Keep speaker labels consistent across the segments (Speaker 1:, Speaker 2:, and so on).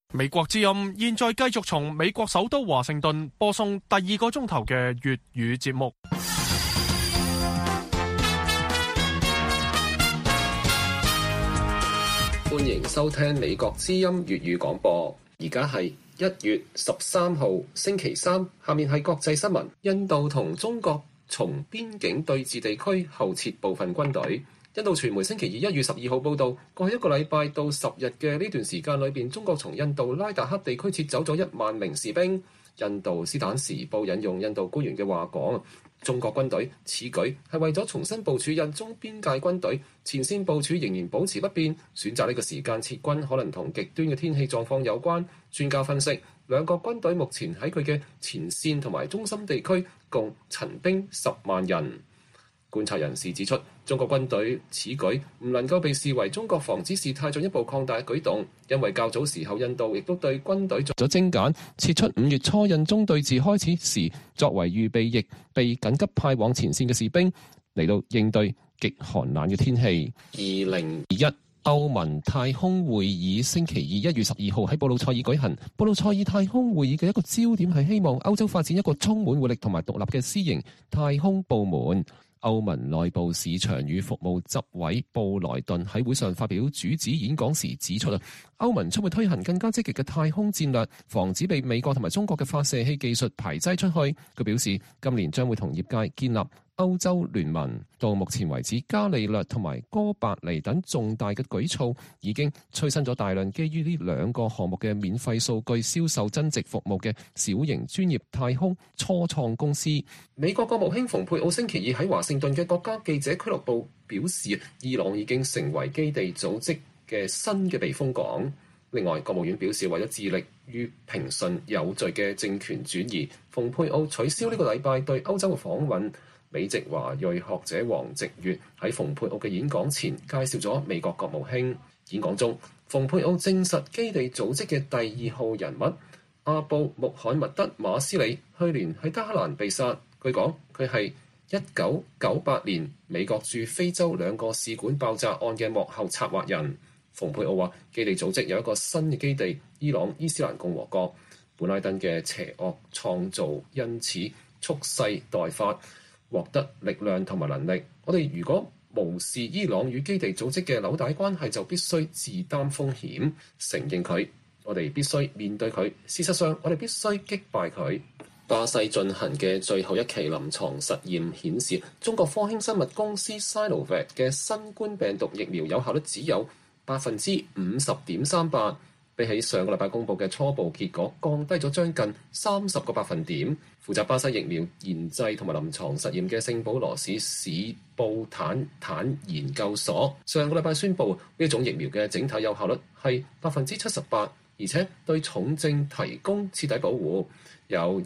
Speaker 1: 美國之音現在繼續從美國首都華盛頓播送第二個鐘頭嘅粵語節目。
Speaker 2: 歡迎收聽美國之音粵語廣播。而家係1月13號星期三，下面係國際新聞。印度同中國從邊境對峙地區後撤部分軍隊。印度傳媒星期二1月12號報導，過去一個禮拜到10日嘅呢段時間裏邊，中國從印度拉達克地區撤走咗1萬名士兵。印度斯坦時報引用印度官員嘅話講，中國軍隊此舉係為咗重新部署印中邊界軍隊，前線部署仍然保持不變，選擇呢個時間撤軍可能同極端嘅天氣狀況有關。專家分析，兩個軍隊目前喺佢嘅前線同埋中心地區共陳兵10萬人。觀察人士指出，中國軍隊此舉唔能夠被視為中國防止事態進一步擴大嘅舉動，因為較早時候印度亦都對軍隊做咗精簡，撤出5月初印中對峙開始時作為預備役被緊急派往前線嘅士兵，嚟到應對極寒冷嘅天氣。2021歐盟太空會議星期二1月12號喺布魯塞爾舉行。布魯塞爾太空會議嘅一個焦點係希望歐洲發展一個充滿活力同埋獨立嘅私營太空部門。歐盟內部市場與服務執委布萊頓喺會上發表主旨演講時指出，歐盟將會推行更加積極嘅太空戰略，防止被美國同埋中國嘅發射器技術排擠出去。佢表示，今年將會同業界建立歐洲聯盟。到目前為止，伽利略同埋哥白尼等重大嘅舉措已經催生咗大量基於呢兩個項目嘅免費數據銷售增值服務嘅小型專業太空初創公司。美國國務卿蓬佩奧星期二喺華盛頓嘅國家記者俱樂部表示，伊朗已經成為基地組織嘅新嘅避風港。另外，國務院表示，為咗致力於平順有序嘅政權轉移，蓬佩奧取消呢個禮拜對歐洲嘅訪問。美籍華裔學者黃直月喺蓬佩奧嘅演講前介紹咗美國國務卿。演講中，蓬佩奧證實基地組織嘅第2號人物阿布穆罕默德馬斯里去年喺德黑蘭被殺。據講，佢係1998年美國駐非洲2個使館爆炸案嘅幕後策劃人。蓬佩奧話，基地組織有一個新嘅基地——伊朗伊斯蘭共和國。本拉登嘅邪惡創造因此蓄勢待發，獲得力量同埋能力。我哋如果無視伊朗與基地組織嘅紐帶關係，就必須自擔風險，承認佢。我哋必須面對佢。事實上，我哋必須擊敗佢。巴西進行嘅最後一期臨床實驗顯示，中國科興生物公司 Sinovac 嘅新冠病毒疫苗有效率只有 50.38%， 比起上個禮拜公佈嘅初步結果降低咗將近30個百分點。負責巴西疫苗研製同埋臨床實驗嘅聖保羅市史布坦研究所上個禮拜宣布，呢種疫苗嘅整體有效率係 78%， 而且對重症提供徹底保護。有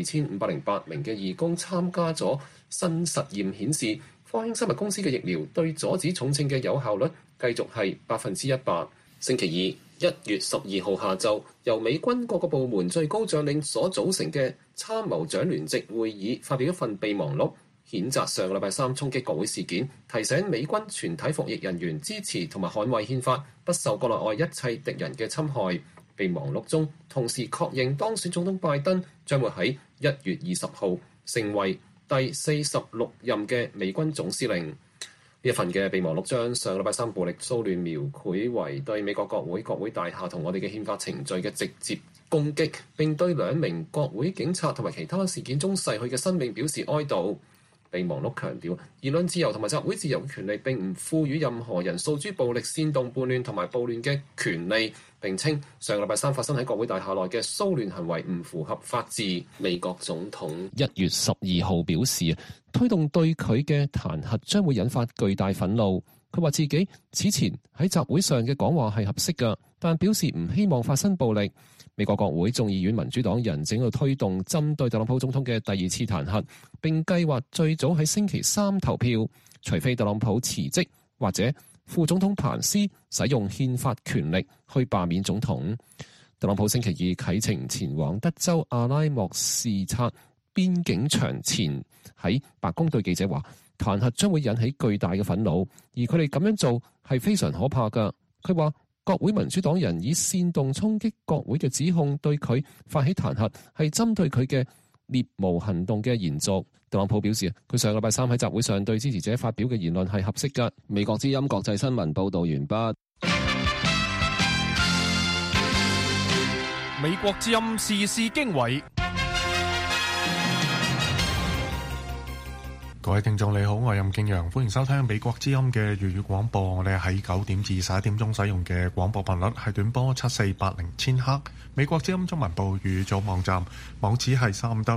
Speaker 2: 12,508名嘅義工參加咗新實驗，顯示科興生物公司嘅疫苗對阻止重症嘅有效率繼續係 100%。星期二1月12號下晝，由美軍各個部門最高將領所組成嘅參謀長聯席會議發表一份備忘錄，譴責上個禮拜3衝擊國會事件，提醒美軍全體服役人員支持同埋捍衛憲法，不受國內外一切敵人嘅侵害。備忘錄中同時確認當選總統拜登將會喺1月20號成為第46任嘅美軍總司令。呢一份嘅備忘錄將上個禮拜3暴力騷亂描繪為對美國國會大廈同我哋嘅憲法程序嘅直接攻擊，並對2名國會警察同埋其他事件中逝去嘅生命表示哀悼。備忘錄強調，言論自由同埋集會自由嘅權利並唔賦予任何人訴諸暴力、煽動叛亂同埋暴亂嘅權利。並稱上個禮拜3發生喺國會大廈內嘅騷亂行為唔符合法治。美國總統1月12號表示，推動對佢嘅彈劾將會引發巨大憤怒。佢話自己此前喺集會上嘅講話係合適㗎，但表示唔希望發生暴力。美國國會眾議院民主黨人正喺度推動針對特朗普總統嘅第2次彈劾，並計劃最早喺星期3投票，除非特朗普辭職或者副總統彭斯使用憲法權力去罷免總統。特朗普星期二啟程前往德州阿拉莫視察邊境牆前，喺白宮對記者話，彈劾將會引起巨大嘅憤怒，而佢哋咁樣做係非常可怕㗎。佢話國會民主黨人以煽動衝擊國會嘅指控對佢發起彈劾，係針對佢嘅獵巫行動嘅延續。特朗普表示，佢上個禮拜三喺集會上對支持者發表嘅言論係合適㗎。美國之音國際新聞報導完畢。
Speaker 1: 美國之音時事經緯。
Speaker 3: 各位聽眾你好，我係任敬陽，歡迎收聽美國之音嘅粵語廣播。我哋喺9點至11點鐘使用嘅廣播頻率係短波7480千赫。美國之音中文部粵語組網站網址係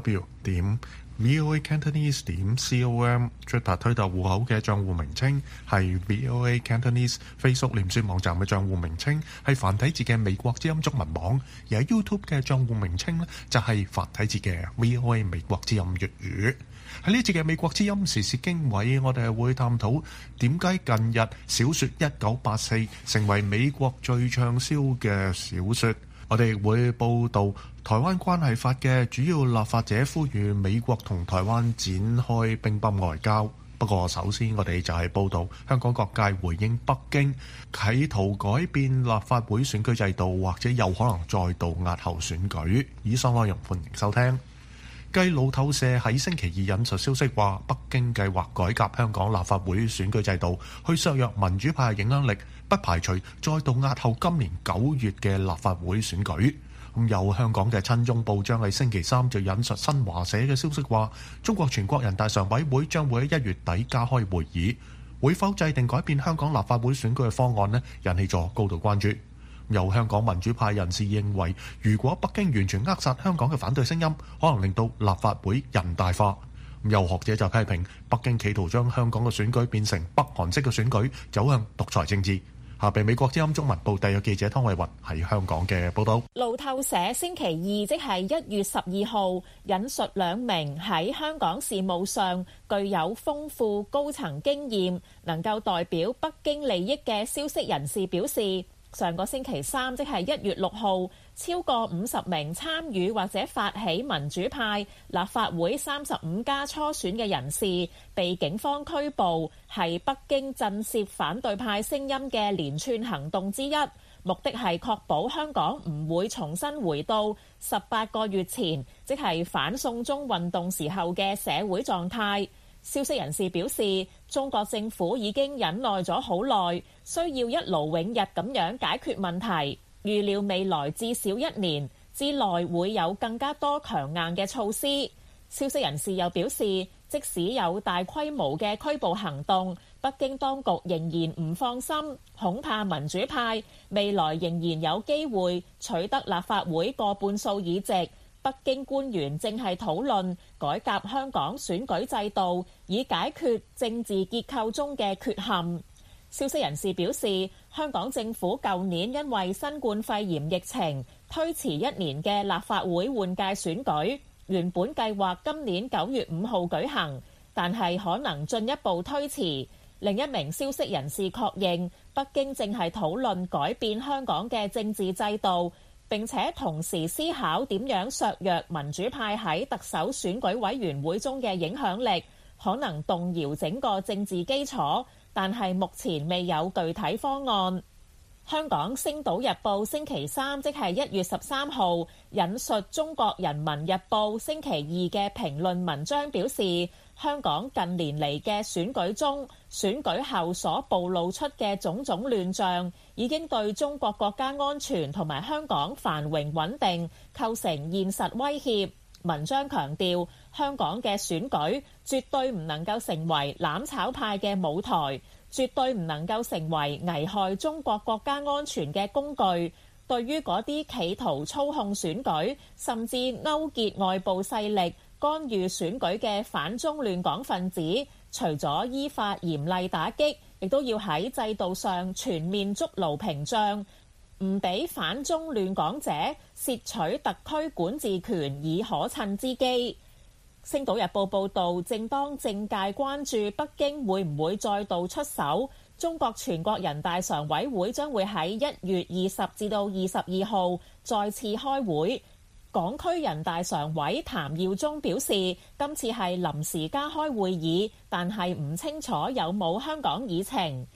Speaker 3: 3w.voacantonese.com。Twitter 推特戶口嘅賬戶名稱係 VOA Cantonese。Facebook 臉書網站嘅賬戶名稱係繁體字嘅美國之音中文網，而喺 YouTube 嘅賬戶名稱呢，就係繁體字嘅 VOA 美國之音粵語。喺呢節嘅美國之音時事經緯，我哋係會探討點解近日小說1984成為美國最暢銷嘅小說。我哋會報導台灣關係法嘅主要立法者呼籲美國同台灣展開乒乓外交。不過首先我哋就係報導香港各界回應北京企圖改變立法會選舉制度，或者有可能再度押後選舉。以上內容歡迎收聽。繼路透社喺星期二引述消息話，北京計劃改革香港立法會選舉制度，去削弱民主派影響力，不排除再度押後今年9月嘅立法會選舉。有香港嘅親中報章喺星期三就引述新華社嘅消息話，中國全國人大常委會將會喺1月底加開會議，會否制定改變香港立法會選舉嘅方案呢？引起咗高度關注。有香港民主派人士認為，如果北京完全扼殺香港嘅反對聲音，可能令到立法會人大化。有學者就批評北京企圖將香港嘅選舉變成北韓式嘅選舉，走向獨裁政治。下邊美國之音中文部特約記者湯慧雲喺香港嘅報道。
Speaker 4: 路透社星期二即係1月12號引述2名喺香港事務上具有豐富高層經驗，能夠代表北京利益嘅消息人士表示，上個星期三即係1月6號，超過50名參與或者發起民主派立法會35家初選嘅人士被警方拘捕，係北京震懾反對派聲音嘅連串行動之一，目的係確保香港唔會重新回到18個月前，即係反送中運動時候嘅社會狀態。消息人士表示，中國政府已經忍耐咗好耐，需要一勞永逸咁樣解決問題，預料未來至少1年之內會有更加多強硬嘅措施。消息人士又表示，即使有大規模嘅拘捕行動，北京當局仍然唔放心，恐怕民主派未來仍然有機會取得立法會過半數議席。北京官員正係討論改革香港選舉制度，以解決政治結構中嘅缺陷。消息人士表示，香港政府舊年因為新冠肺炎疫情推遲1年嘅立法會換屆選舉，原本計劃今年9月5號舉行，但係可能進一步推遲。另一名消息人士確認，北京正係討論改變香港嘅政治制度，並且同時思考點樣削弱民主派喺特首選舉委員會中嘅影響力，可能動搖整個政治基礎，但係目前未有具體方案。香港《星島日報》星期三即係1月13號引述《中國人民日報》星期二嘅評論文章表示，香港近年嚟嘅選舉中，選舉後所暴露出嘅種種亂象，已經對中國國家安全同埋香港繁榮穩定構成現實威脅。文章強調，香港嘅選舉絕對唔能夠成為攬炒派嘅舞台，絕對唔能夠成為危害中國國家安全嘅工具。對於嗰啲企圖操控選舉，甚至勾結外部勢力干預選舉嘅反中亂港分子，除咗依法嚴厲打擊，亦都要喺制度上全面築牢屏障，唔俾反中亂港者竊取特區管治權以可趁之機。星島日報報導，正當政界關注北京會唔會再度出手，中國全國人大常委會將會喺1月20至到22號再次開會。港區人大常委譚耀宗表示，今次係臨時加開會議，但係唔清楚有冇香港議程。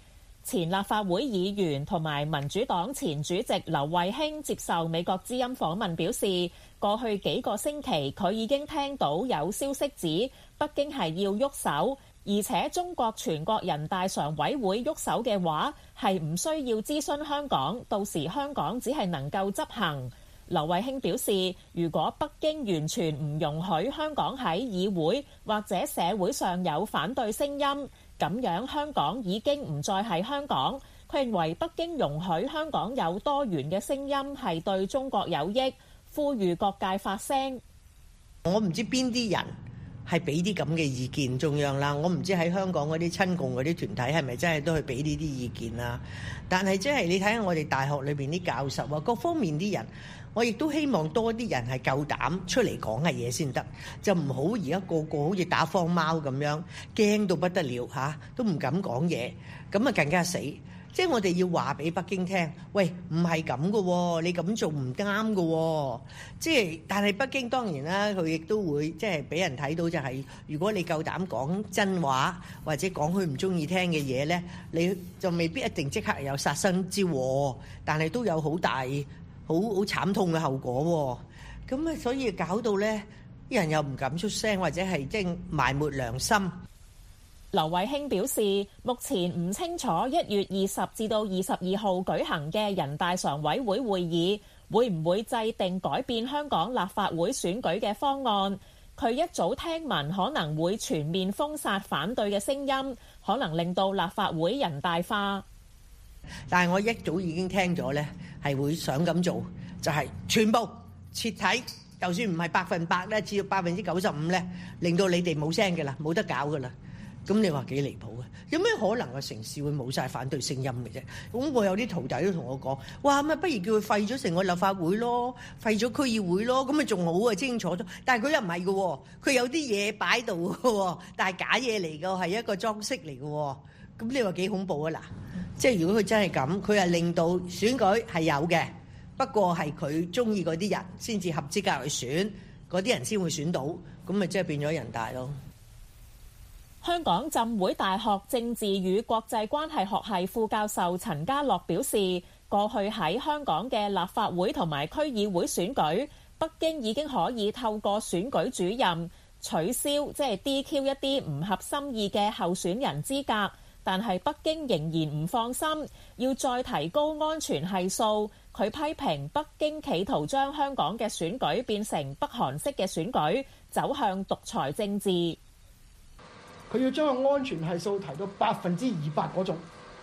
Speaker 4: 前立法會議員同埋民主黨前主席劉慧卿接受美國之音訪問表示，過去幾個星期佢已經聽到有消息指北京係要喐手，而且中國全國人大常委會喐手嘅話係唔需要諮詢香港，到時香港只係能夠執行。劉慧卿表示，如果北京完全唔容許香港喺議會或者社會上有反對聲音，咁樣香港已經唔再係香港。佢認為北京容許香港有多元嘅聲音係對中國有益，呼籲各界發聲。
Speaker 5: 我唔知邊啲人係俾啲咁嘅意見中央啦，我唔知喺香港嗰啲親共嗰啲團體係咪真係都去俾呢啲意見啦。但係即係你睇下我哋大學裏邊啲教授啊，各方面啲人，我亦都希望多啲人係夠膽出嚟講嘅嘢先得，就唔好而家個個好似打荒貓咁樣，驚到不得了嚇，都唔敢講嘢，咁啊更加死。即係我哋要話俾北京聽，喂，唔係咁嘅喎，你咁做唔啱嘅喎。即係，但係北京當然啦，佢亦都會即係俾人睇到就係，如果你夠膽講真話，或者講佢唔中意聽嘅嘢呢，你就未必一定即刻有殺身之禍，但係都有好大好慘痛嘅後果喎。咁啊，所以搞到呢，啲人又唔敢出聲，或者係即係埋沒良心。
Speaker 4: 劉慧卿表示，目前唔清楚1月20至到22號舉行嘅人大常委會會議會唔會制定改變香港立法會選舉嘅方案。佢一早聽聞可能會全面封殺反對嘅聲音，可能令到立法會人大化。
Speaker 5: 但係我一早已經聽咗呢，係會想咁做，就係全部徹底，就算唔係100%咧，至到95%呢，令到你哋冇聲嘅啦，冇得搞嘅啦。咁你話幾離譜嘅？有咩可能個城市會冇晒反對聲音嘅啫？咁我有啲徒弟都同我講，哇，咁不如叫佢廢咗成個立法會咯，廢咗區議會咯，咁咪仲好啊，清楚咗。但係佢又唔係嘅喎，佢有啲嘢擺度嘅喎，但係假嘢嚟嘅，係一個裝飾嚟嘅喎。咁你話幾恐怖啊？嗱，即係如果佢真係咁，佢係令到選舉係有嘅，不過係佢中意嗰啲人先至合資格去選，嗰啲人先會選到，咁咪即係變咗人大咯。
Speaker 4: 香港浸會大學政治與國際關係學系副教授陳家樂表示，過去喺香港嘅立法會同埋區議會選舉，北京已經可以透過選舉主任取消，即係 DQ 一啲唔合心意嘅候選人資格，但係北京仍然唔放心，要再提高安全係數。佢批評北京企圖將香港嘅選舉變成北韓式嘅選舉，走向獨裁政治。
Speaker 6: 佢要將個安全係數提到200%嗰種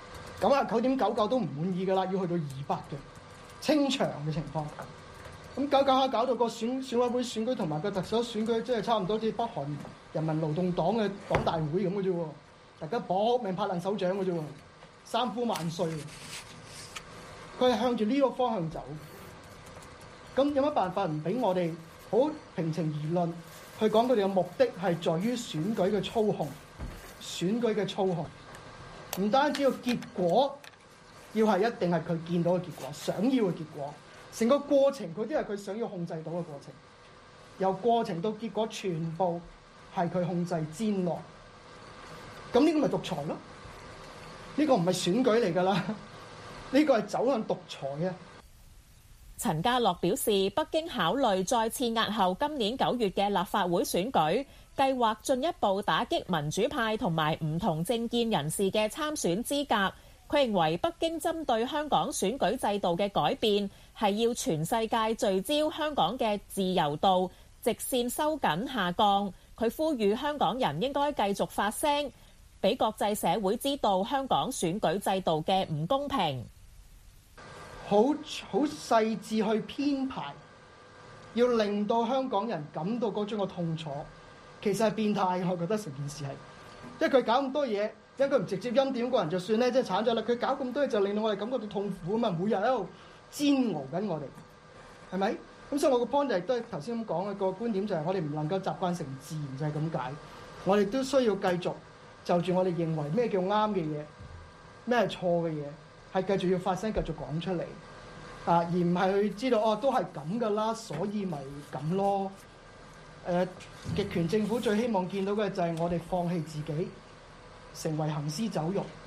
Speaker 6: ，99.99%都唔滿意㗎啦，要去到200嘅清場嘅情況。咁搞下搞到個選委會選舉同埋個特首選舉，即係差唔多似北韓人民勞動黨嘅黨大會咁嘅啫喎，大家搏命拍爛手掌嘅啫喎，三呼萬歲。佢係向住呢個方向走。咁有乜辦法唔俾我哋好平情而論？去講佢哋嘅目的係在於選舉嘅操控，選舉嘅操控唔單止個結果要係一定係佢見到嘅結果，想要嘅結果，成個過程佢都係佢想要控制到嘅過程，由過程到結果全部係佢控制之內。咁呢個咪獨裁咯？呢個唔係選舉嚟㗎啦，呢個係走向獨裁嘅。
Speaker 4: 陳家樂表示，北京考慮再次押後今年9月嘅立法會選舉，計劃進一步打擊民主派同埋唔同政見人士嘅參選資格。佢認為北京針對香港選舉制度嘅改變，係要全世界聚焦香港嘅自由度直線收緊下降。佢呼籲香港人應該繼續發聲，俾國際社會知道香港選舉制度嘅唔公平。
Speaker 6: 好細緻去編排，要令到香港人感到嗰種嘅痛楚，其實係變態。我覺得成件事係，因為佢搞咁多嘢，因為佢唔直接欽點個人就算咧，即係慘咗啦。佢搞咁多嘢就令到我哋感覺到痛苦啊嘛，每日喺度煎熬緊我哋，係咪？咁所以我個 point 就係都係頭先咁講嘅個觀點，就係我哋唔能夠習慣成自然，就係咁解。我哋都需要繼續就住我哋認為咩叫啱嘅嘢，咩係錯嘅嘢，係繼續要發聲，繼續講出嚟，而唔係去知道哦，都係咁噶啦，所以咪咁咯。極權政府最希望見到嘅就係我哋放棄自己，成為行屍走肉，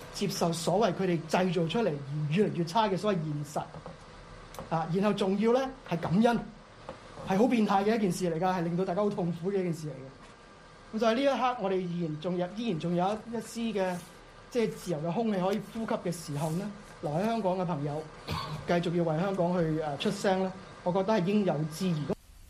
Speaker 6: 接受所謂佢哋製造出嚟而越嚟越差嘅所謂現實然後仲要咧係感恩，係好變態嘅一件事嚟㗎，係令到大家好痛苦嘅一件事嚟嘅。咁就係呢一刻，我哋依然仲有一絲嘅即係自由嘅空氣可以呼吸嘅時候咧，留喺香港嘅朋友繼續要為香港去出聲咧，我覺得係應有之義。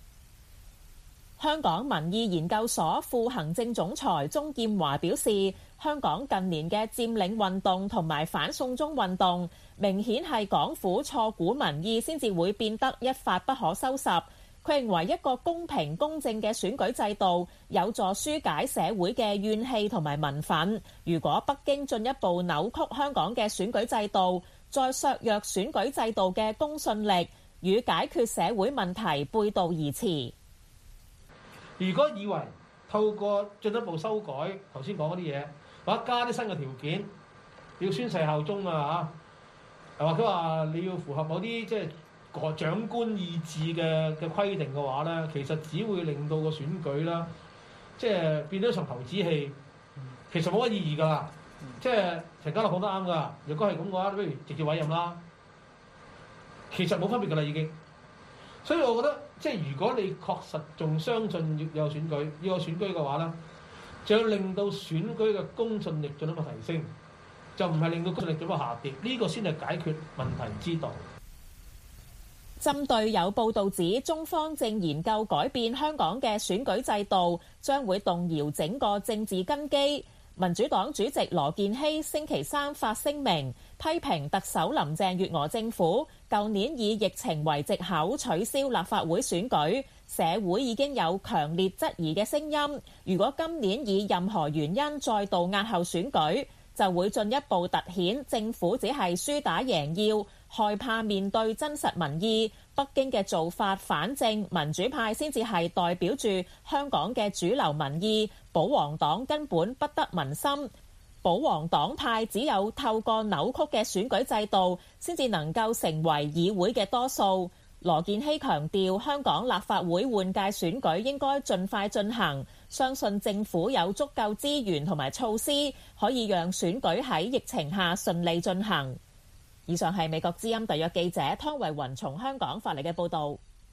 Speaker 4: 香港民意研究所副行政總裁鍾劍華表示，香港近年嘅佔領運動同埋反送中運動，明顯係港府錯估民意先至會變得一發不可收拾。佢認為一個公平公正嘅選舉制度有助紓解社會嘅怨氣同埋民憤。如果北京進一步扭曲香港嘅選舉制度，再削弱選舉制度嘅公信力，與解決社會問題背道而馳。
Speaker 7: 如果以為透過進一步修改頭先講嗰啲嘢，或者加啲新嘅條件，要宣誓效忠又或者話你要符合某啲即係長官意志嘅規定嘅話咧，其實只會令到個選舉啦，即係變咗場投子戲，其實冇乜意義㗎啦。即係陳家樂講得啱㗎，如果係咁嘅話，不如直接委任啦。其實冇分別㗎啦，已經。所以我覺得，即係如果你確實仲相信要有選舉，要有選舉嘅話咧，就要令到選舉嘅公信力進一步提升，就唔係令到公信力進一步下跌。呢個先係解決問題之道。
Speaker 4: 針對有報道指中方正研究改變香港嘅選舉制度，將會動搖整個政治根基。民主黨主席羅健熙星期三發聲明，批評特首林鄭月娥政府舊年以疫情為藉口取消立法會選舉，社會已經有強烈質疑嘅聲音。如果今年以任何原因再度押後選舉，就會進一步凸顯政府只係輸打贏要，害怕面對真實民意。北京嘅做法反正民主派先至係代表住香港嘅主流民意，保皇黨根本不得民心。保皇黨派只有透過扭曲嘅選舉制度，先至能夠成為議會嘅多數。羅健熙強調，香港立法會換屆選舉應該盡快進行，相信政府有足夠資源同埋措施，可以讓選舉喺疫情下順利進行。以上係美國之音特約記者湯慧雲從香港發嚟嘅報導。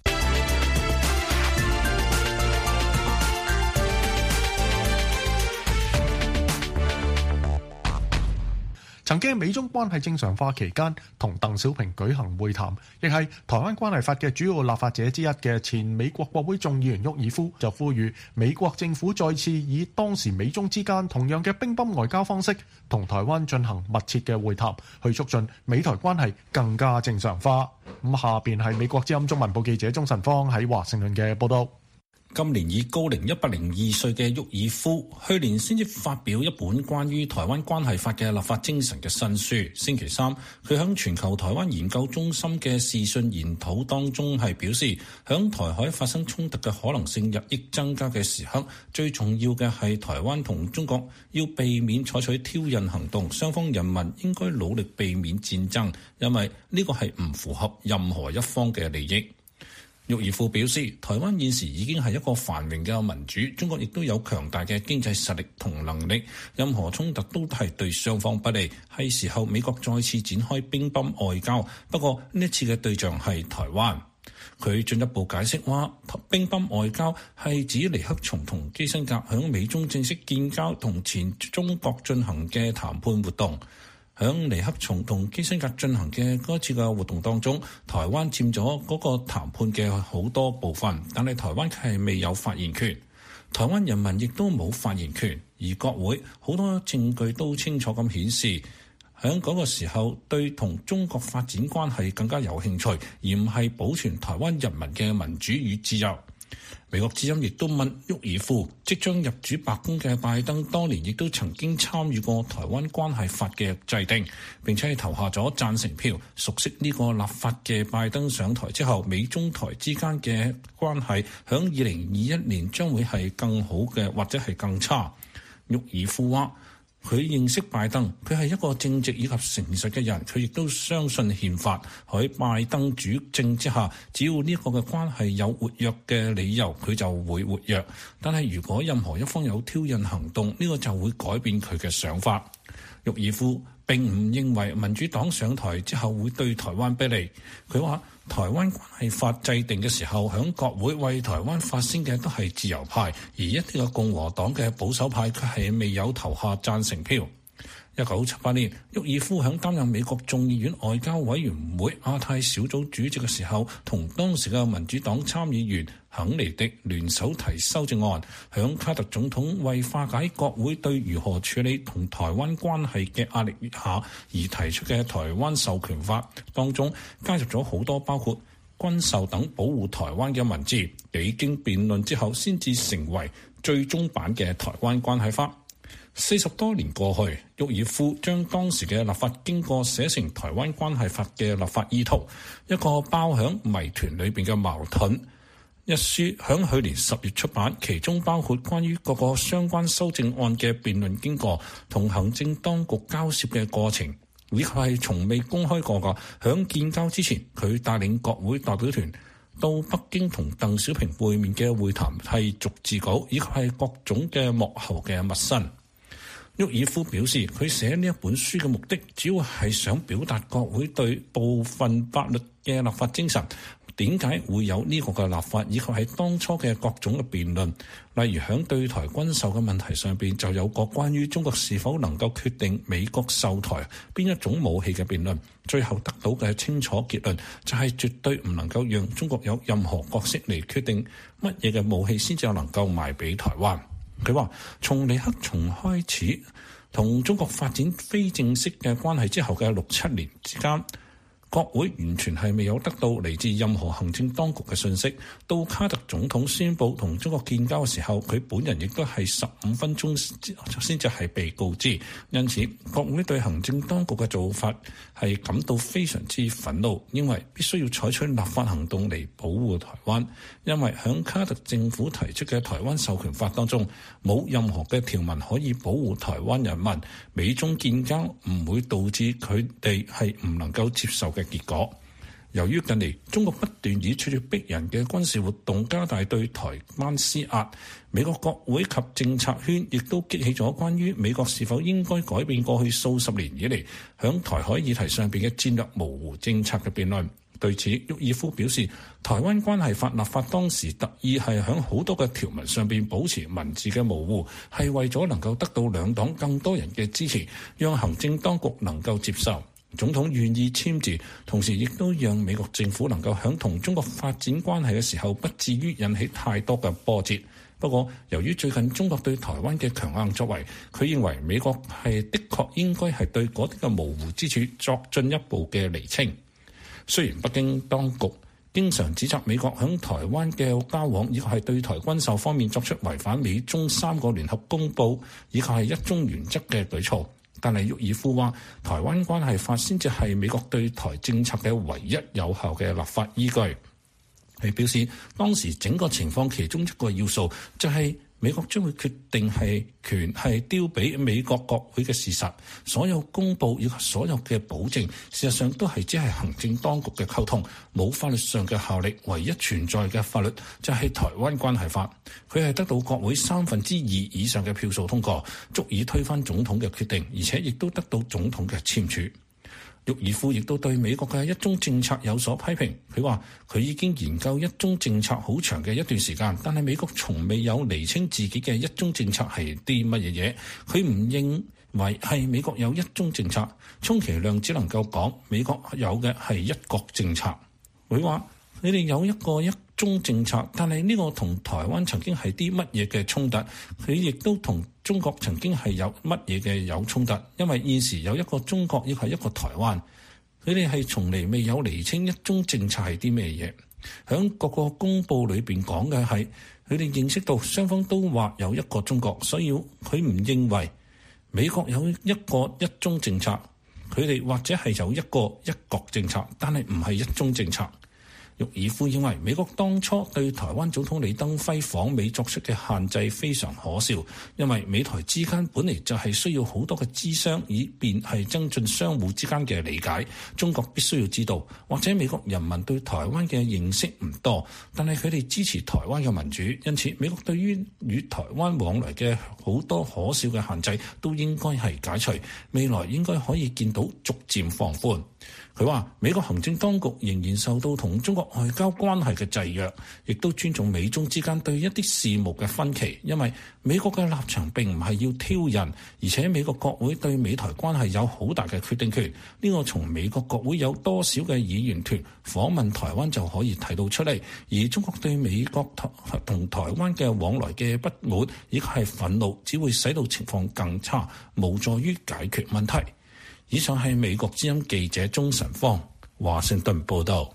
Speaker 3: 曾經喺美中關係正常化期間同鄧小平舉行會談，亦係台灣關係法嘅主要立法者之一嘅前美國國會眾議員沃爾夫就呼籲美國政府再次以當時美中之間同樣嘅乒乓外交方式同台灣進行密切嘅會談，去促進美台關係更加正常化。咁下邊係美國之音中文部記者鍾晨芳喺華盛頓嘅報道。
Speaker 8: 今年已高齡102歲嘅沃爾夫，去年先至發表一本關於台灣關係法嘅立法精神嘅新書。星期三，佢響全球台灣研究中心嘅視訊研討當中係表示，響台海發生衝突嘅可能性日益增加嘅時刻，最重要嘅係台灣同中國要避免採取挑釁行動，雙方人民應該努力避免戰爭，因為呢個係唔符合任何一方嘅利益。沃爾夫表示，台灣現時已經係一個繁榮嘅民主，中國亦都有強大嘅經濟實力同能力，任何衝突都係對雙方不利，係時候美國再次展開乒乓外交，不過呢次嘅對象係台灣。佢進一步解釋話，乒乓外交係指尼克松同基辛格響美中正式建交同前中國進行嘅談判活動。響尼克松同基辛格進行嘅嗰次嘅活動當中，台灣佔咗嗰個談判嘅好多部分，但係台灣係未有發言權，台灣人民亦都冇發言權，而國會好多證據都清楚咁顯示，響嗰個時候對同中國發展關係更加有興趣，而唔係保存台灣人民嘅民主與自由。美國之音亦都問沃爾夫，即將入主白宮嘅拜登當年亦都曾經參與過台灣關係法嘅制定，並且係投下咗贊成票。熟悉呢個立法嘅拜登上台之後，美中台之間嘅關係響2021年將會係更好嘅，或者係更差。沃爾夫話，佢認識拜登，佢係一個正直以及誠實嘅人，佢亦都相信憲法。喺拜登主政之下，只要呢個嘅關係有活躍嘅理由，佢就會活躍。但係如果任何一方有挑釁行動，呢個就會改變佢嘅想法。沃爾夫並唔認為民主黨上台之後會對台灣不利。佢話台灣關係法制定嘅時候，響國會為台灣發聲嘅都係自由派，而一啲嘅共和黨嘅保守派卻係未有投下贊成票。1978年，沃爾夫響擔任美國眾議院外交委員會亞太小組主席嘅時候，同當時嘅民主黨參議員肯尼迪聯手提修正案，響卡特總統為化解國會對如何處理同台灣關係嘅壓力下而提出嘅台灣授權法當中，加入咗好多包括軍售等保護台灣嘅文字，幾經辯論之後先至成為最終版嘅台灣關係法。40多年過去，沃爾夫將當時嘅立法經過寫成台灣關係法嘅立法意圖，一個包響謎團裏邊嘅矛盾一書，響去年10月出版，其中包括關於各個相關修正案嘅辯論經過同行政當局交涉嘅過程，以及係從未公開過嘅響建交之前佢帶領國會代表團到北京同鄧小平會面嘅會談係逐字稿，以及係各種嘅幕後嘅密室。沃爾夫表示，佢寫呢一本書嘅目的主要係想表達國會對部分法律嘅立法精神，點解會有呢個嘅立法，以及係當初嘅各種嘅辯論。例如響對台軍售嘅問題上邊，就有個關於中國是否能夠決定美國售台邊一種武器嘅辯論，最後得到嘅清楚結論就係絕對唔能夠讓中國有任何角色嚟決定乜嘢嘅武器先至能夠賣俾台灣。佢話從尼克松開始同中國發展非正式嘅關係之後嘅6-7年之間，國會完全係未有得到嚟自任何行政當局嘅信息。到卡特總統宣布同中國建交嘅時候，佢本人亦都係15分鐘先至係被告知。因此，國會對行政當局嘅做法係感到非常之憤怒，因為必須要採取立法行動嚟保護台灣。因為響卡特政府提出嘅台灣授權法當中，冇任何嘅條文可以保護台灣人民。美中建交唔會導致佢哋係唔能夠接受嘅結果。由於近嚟中國不斷以處處逼人嘅軍事活動加大對台灣施壓，美國國會及政策圈亦都激起咗關於美國是否應該改變過去數十年以嚟響台海議題上邊嘅戰略模糊政策嘅辯論。對此，沃爾夫表示，台灣關係法立法當時特意係響好多嘅條文上邊保持文字嘅模糊，係為咗能夠得到兩黨更多人嘅支持，讓行政當局能夠接受，總統願意簽字，同時亦都讓美國政府能夠響同中國發展關係嘅時候不至於引起太多嘅波折。不過，由於最近中國對台灣嘅強硬作為，佢認為美國係的確應該係對嗰啲嘅模糊之處作進一步嘅釐清。雖然北京當局經常指責美國響台灣嘅交往以及係對台軍售方面作出違反美中3個聯合公報以及係一中原則嘅舉措，但係沃爾夫話台灣關係法先至係美國對台政策嘅唯一有效嘅立法依據。佢表示當時整個情況其中一個要素就係美國將會決定係權係丟俾美國國會嘅事實，所有公佈以及所有嘅保證，事實上都係只係行政當局嘅溝通，冇法律上嘅效力。唯一存在嘅法律就係台灣關係法，佢係得到國會2/3以上嘅票數通過，足以推翻總統嘅決定，而且亦都得到總統嘅簽署。沃爾夫亦都對美國嘅一中政策有所批評，佢話佢已經研究一中政策好長嘅一段時間，但係美國從未有釐清自己嘅一中政策係啲乜嘢嘢。佢唔認為係美國有一中政策，充其量只能夠講美國有嘅係一國政策。佢話你哋有一個一中政策，但係呢個同台灣曾經係啲乜嘢嘅衝突？佢亦都同中國曾經係有乜嘢嘅有衝突？因為現時有一個中國，亦係一個台灣，佢哋係從嚟未有釐清一中政策係啲咩嘢。響各個公報裏邊講嘅係，佢哋認識到雙方都話有一個中國，所以佢唔認為美國有一個一中政策，佢哋或者係有一個一國政策，但係唔係一中政策。 沃爾夫認為美國當初對台灣總統李登輝訪美作出嘅限制非常可笑，因為美台之間本嚟就係需要好多嘅諮商，以便係增進相互之間嘅理解。中國必須要知道，或者美國人民對台灣嘅認識唔多，但係佢哋支持台灣嘅民主，因此美國對於與台灣往來嘅好多可笑嘅限制都應該係解除，未來應該可以見到逐漸放寬。佢話美國行政當局仍然受到同中國外交關係嘅制約，亦都尊重美中之間對一啲事務嘅分歧，因為美國嘅立場並唔係要挑釁，而且美國國會對美台關係有好大嘅決定權，呢個從美國國會有多少嘅議員團訪問台灣就可以睇到出嚟。而中國對美國同台灣嘅往來嘅不滿以及係憤怒，只會使到情況更差，無助於解決問題。以上係美國之音記者鍾晨芳華盛頓報道。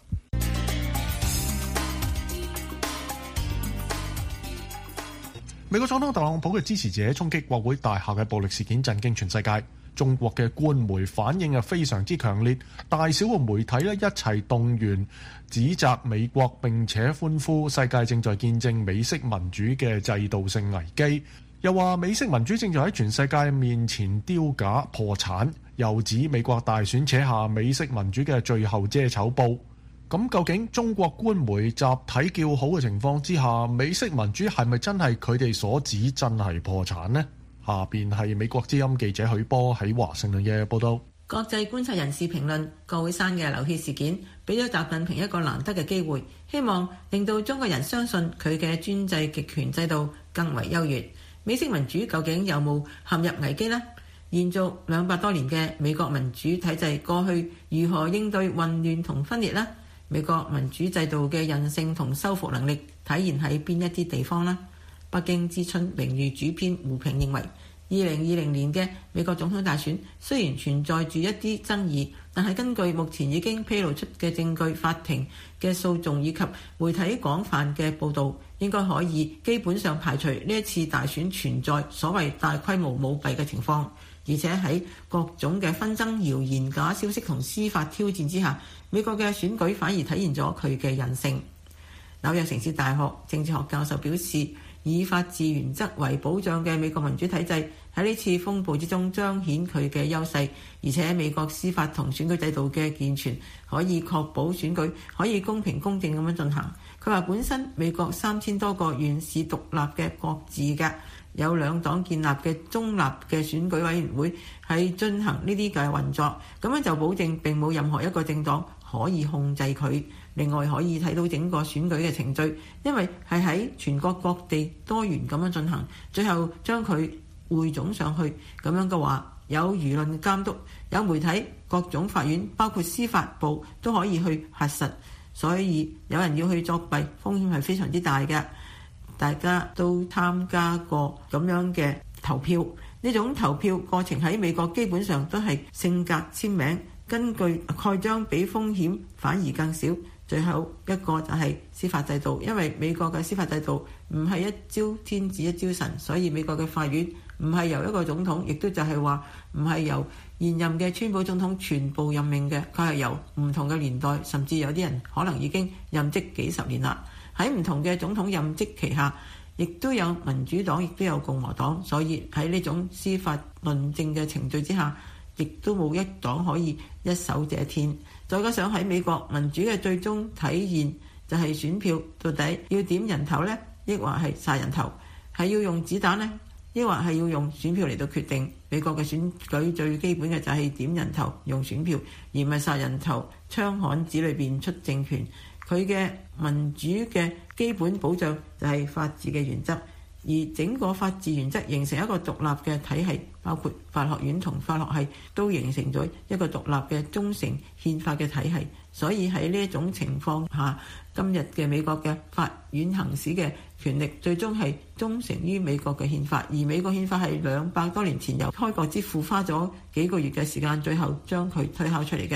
Speaker 3: 美國總統特朗普嘅支持者衝擊國會大廈嘅暴力事件震驚全世界。中國嘅官媒反應係非常之強烈，大小嘅媒體一齊動員指責美國，並且歡呼世界正在見證美式民主嘅制度性危機。又話美式民主正在喺全世界面前丟架破產，又指美國大選扯下美式民主嘅最後遮醜布。咁究竟中國官媒集體叫好嘅情況之下，美式民主係咪真係佢哋所指真係破產呢？下邊係美國之音記者許波喺華盛頓嘅報道。
Speaker 9: 國際觀察人士評論國會山嘅流血事件，俾咗習近平一個難得嘅機會，希望令到中國人相信佢嘅專制極權制度更為優越。美式民主究竟有冇陷入危機呢？延續200多年嘅美國民主體制，過去如何應對混亂同分裂呢？美國民主制度嘅韌性同修復能力體現喺邊一啲地方呢？北京之春榮譽主編胡平認為，2020年嘅美國總統大選雖然存在住一啲爭議，但係根據目前已經披露出嘅證據、法庭嘅訴訟以及媒體廣泛嘅報導，應該可以基本上排除呢一次大選存在所謂大規模舞弊嘅情況。而且喺各種嘅紛爭、謠言、假消息同司法挑戰之下，美國嘅選舉反而體現咗佢嘅韌性。紐約城市大學政治學教授表示，以法治原則為保障嘅美國民主體制喺呢次風暴之中彰顯佢嘅優勢，而且美國司法同選舉制度嘅健全可以確保選舉可以公平公正咁樣進行。佢話本身美國3000多個縣市獨立嘅各自嘅有兩黨建立嘅中立嘅選舉委員會係進行呢啲嘅運作，咁樣就保證並冇任何一個政黨可以控制佢。另外可以睇到整個選舉嘅程序，因為係喺全國各地多元咁樣進行，最後將佢匯總上去。咁樣嘅話，有輿論監督，有媒體、各種法院，包括司法部都可以去核實。所以有人要去作弊，風險係非常之大嘅。大家都參加過咁樣嘅投票，呢種投票過程喺美國基本上都係性格簽名，根據蓋章比風險反而更少。最後一個就係司法制度，因為美國嘅司法制度唔係一朝天子一朝臣，所以美國嘅法院唔係由一個總統，亦都就係話唔係由現任嘅川普總統全部任命嘅，佢係由唔同嘅年代，甚至有啲人可能已經任職幾十年啦。喺唔同嘅總統任職期下，亦都有民主黨，亦都有共和黨，所以喺呢種司法論證嘅程序之下，亦都冇一黨可以一手遮天。再加上喺美國民主嘅最終體現就係選票到底要點人頭呢？抑或係殺人頭？係要用子彈呢？抑或係要用選票嚟到決定？美國嘅選舉最基本嘅就係點人頭，用選票，而唔係殺人頭，槍桿子裏邊出政權。佢嘅民主嘅基本保障就係法治嘅原則，而整個法治原則形成一個獨立嘅體系，包括法學院同法學系都形成咗一個獨立嘅忠誠憲法嘅體系。所以喺呢一種情況下，今日嘅美國嘅法院行使嘅權力最終係忠誠於美國嘅憲法，而美國憲法係200多年前由開國之父花咗幾個月嘅時間，最後將佢推敲出嚟嘅。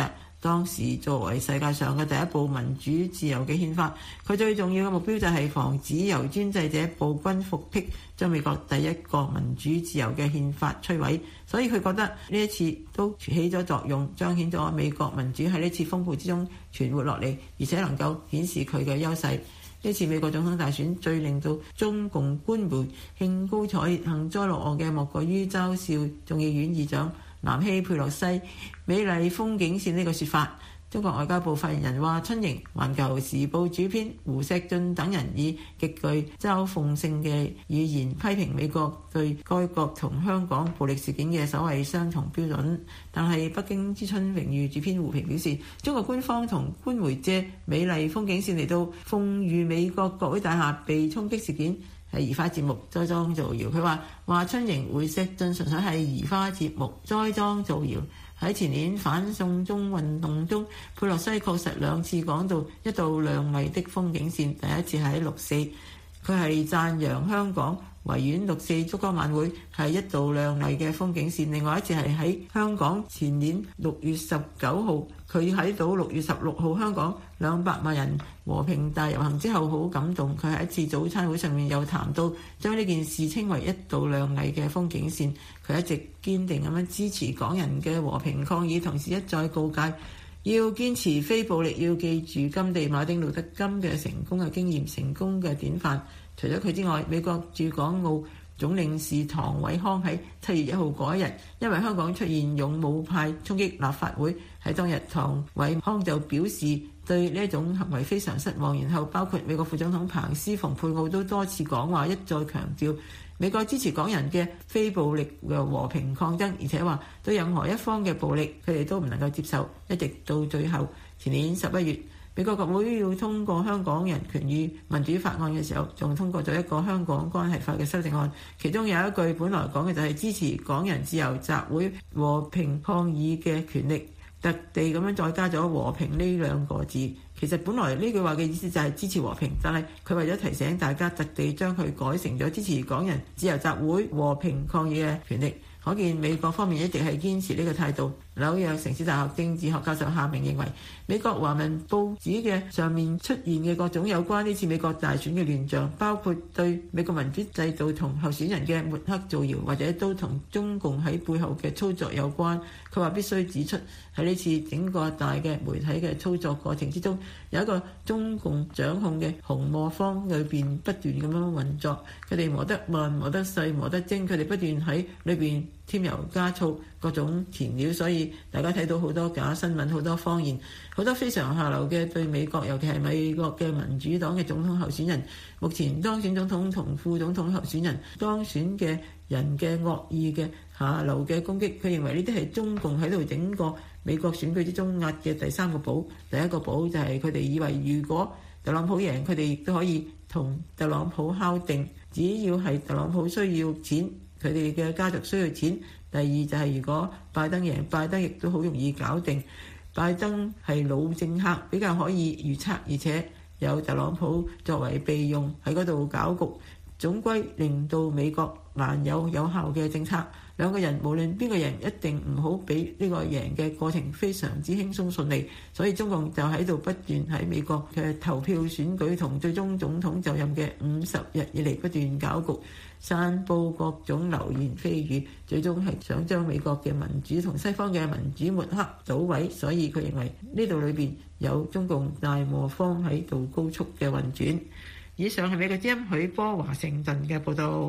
Speaker 9: 當時作為世界上嘅第一部民主自由嘅憲法，佢最重要嘅目標就係防止由專制者暴君復辟，將美國第一個民主自由嘅憲法摧毀。所以佢覺得呢一次都起咗作用，彰顯咗美國民主喺呢次風暴之中存活落嚟，而且能夠顯示佢嘅優勢。呢次美國總統大選最令到中共官媒興高采烈幸災樂禍嘅，莫過於嘲笑眾議院議長南希佩洛西美麗風景線呢個說法。中國外交部發言人華春瑩、環球時報主編胡錫進等人以極具嘲諷性嘅語言批評美國對該國同香港暴力事件嘅所謂雙重標準。但係北京之春榮譽主編胡平表示，中國官方同官媒借美麗風景線嚟到諷喻美國國會大廈被衝擊事件係移花接木、栽贓造謠。佢話華春瑩、胡錫進純粹係移花接木、栽贓造謠。喺前年反送中運動中，佩洛西確實兩次講到一道亮麗的風景線。第一次喺6·4，佢係讚揚香港維園6·4燭光晚會係一道亮麗嘅風景線。另外一次係喺香港前年6月19號，佢喺到6月16號香港200萬人和平大遊行之後好感動。佢喺一次早餐會上面又談到將呢件事稱為一道亮麗嘅風景線。佢一直堅定咁樣支持港人嘅和平抗議，同時一再告誡要堅持非暴力，要記住甘地馬丁路德金嘅成功嘅經驗、成功嘅典範。除咗佢之外，美國駐港澳總領事唐偉康喺7月1號嗰一日，因為香港出現勇武派衝擊立法會，喺當日唐偉康就表示對呢一種行為非常失望。然後包括美國副總統彭斯、蓬佩奧都多次講話，一再強調美國支持港人嘅非暴力嘅和平抗爭，而且話對任何一方嘅暴力佢哋都唔能夠接受。一直到最後前年11月，美國國會要通過香港人權與民主法案嘅時候，仲通過咗一個香港關係法嘅修正案，其中有一句本來講嘅就係支持港人自由集會和平抗議嘅權利，特地咁樣再加咗和平呢2個字。其實本來呢句話嘅意思就係支持和平，但係佢為咗提醒大家，特地將佢改成咗支持港人自由集會和平抗議嘅權利。可見美國方面一直係堅持呢個態度。紐約城市大學政治學教授夏明認為，美國華文報紙嘅上面出現嘅各種有關呢次美國大選嘅亂象，包括對美國民主制度同候選人嘅抹黑造謠，或者都同中共喺背後嘅操作有關。佢話必須指出，喺呢次整個大嘅媒體嘅操作過程之中，有一個中共掌控嘅紅磨坊裏邊不斷咁樣運作，佢哋磨得慢、磨得細、磨得精，佢哋不斷喺裏邊添油加醋，各種填料，所以大家睇到好多假新聞、好多謊言、好多非常下流嘅對美國，尤其係美國嘅民主黨嘅總統候選人，目前當選總統同副總統候選人當選嘅人嘅惡意嘅下流嘅攻擊。佢認為呢啲係中共喺度整個美國選舉之中壓嘅第3個寶。第一個寶就係佢哋以為如果特朗普贏，佢哋亦都可以同特朗普敲定，只要係特朗普需要錢，佢哋嘅家族需要錢。第二就係如果拜登贏，拜登亦都好容易搞定。拜登係老政客，比較可以預測，而且有特朗普作為備用喺嗰度搞局，總歸令到美國難有有效嘅政策。兩個人無論邊個贏，一定唔好俾呢個贏嘅過程非常之輕鬆順利。所以中共就喺度不斷喺美國嘅投票選舉同最終總統就任嘅50日以嚟不斷搞局，散佈各種流言蜚語，最終係想將美國嘅民主同西方嘅民主抹黑倒毀。所以佢認為呢度裏邊有中共大磨坊喺度高速嘅運轉。以上係美國之音許波華盛頓嘅報導。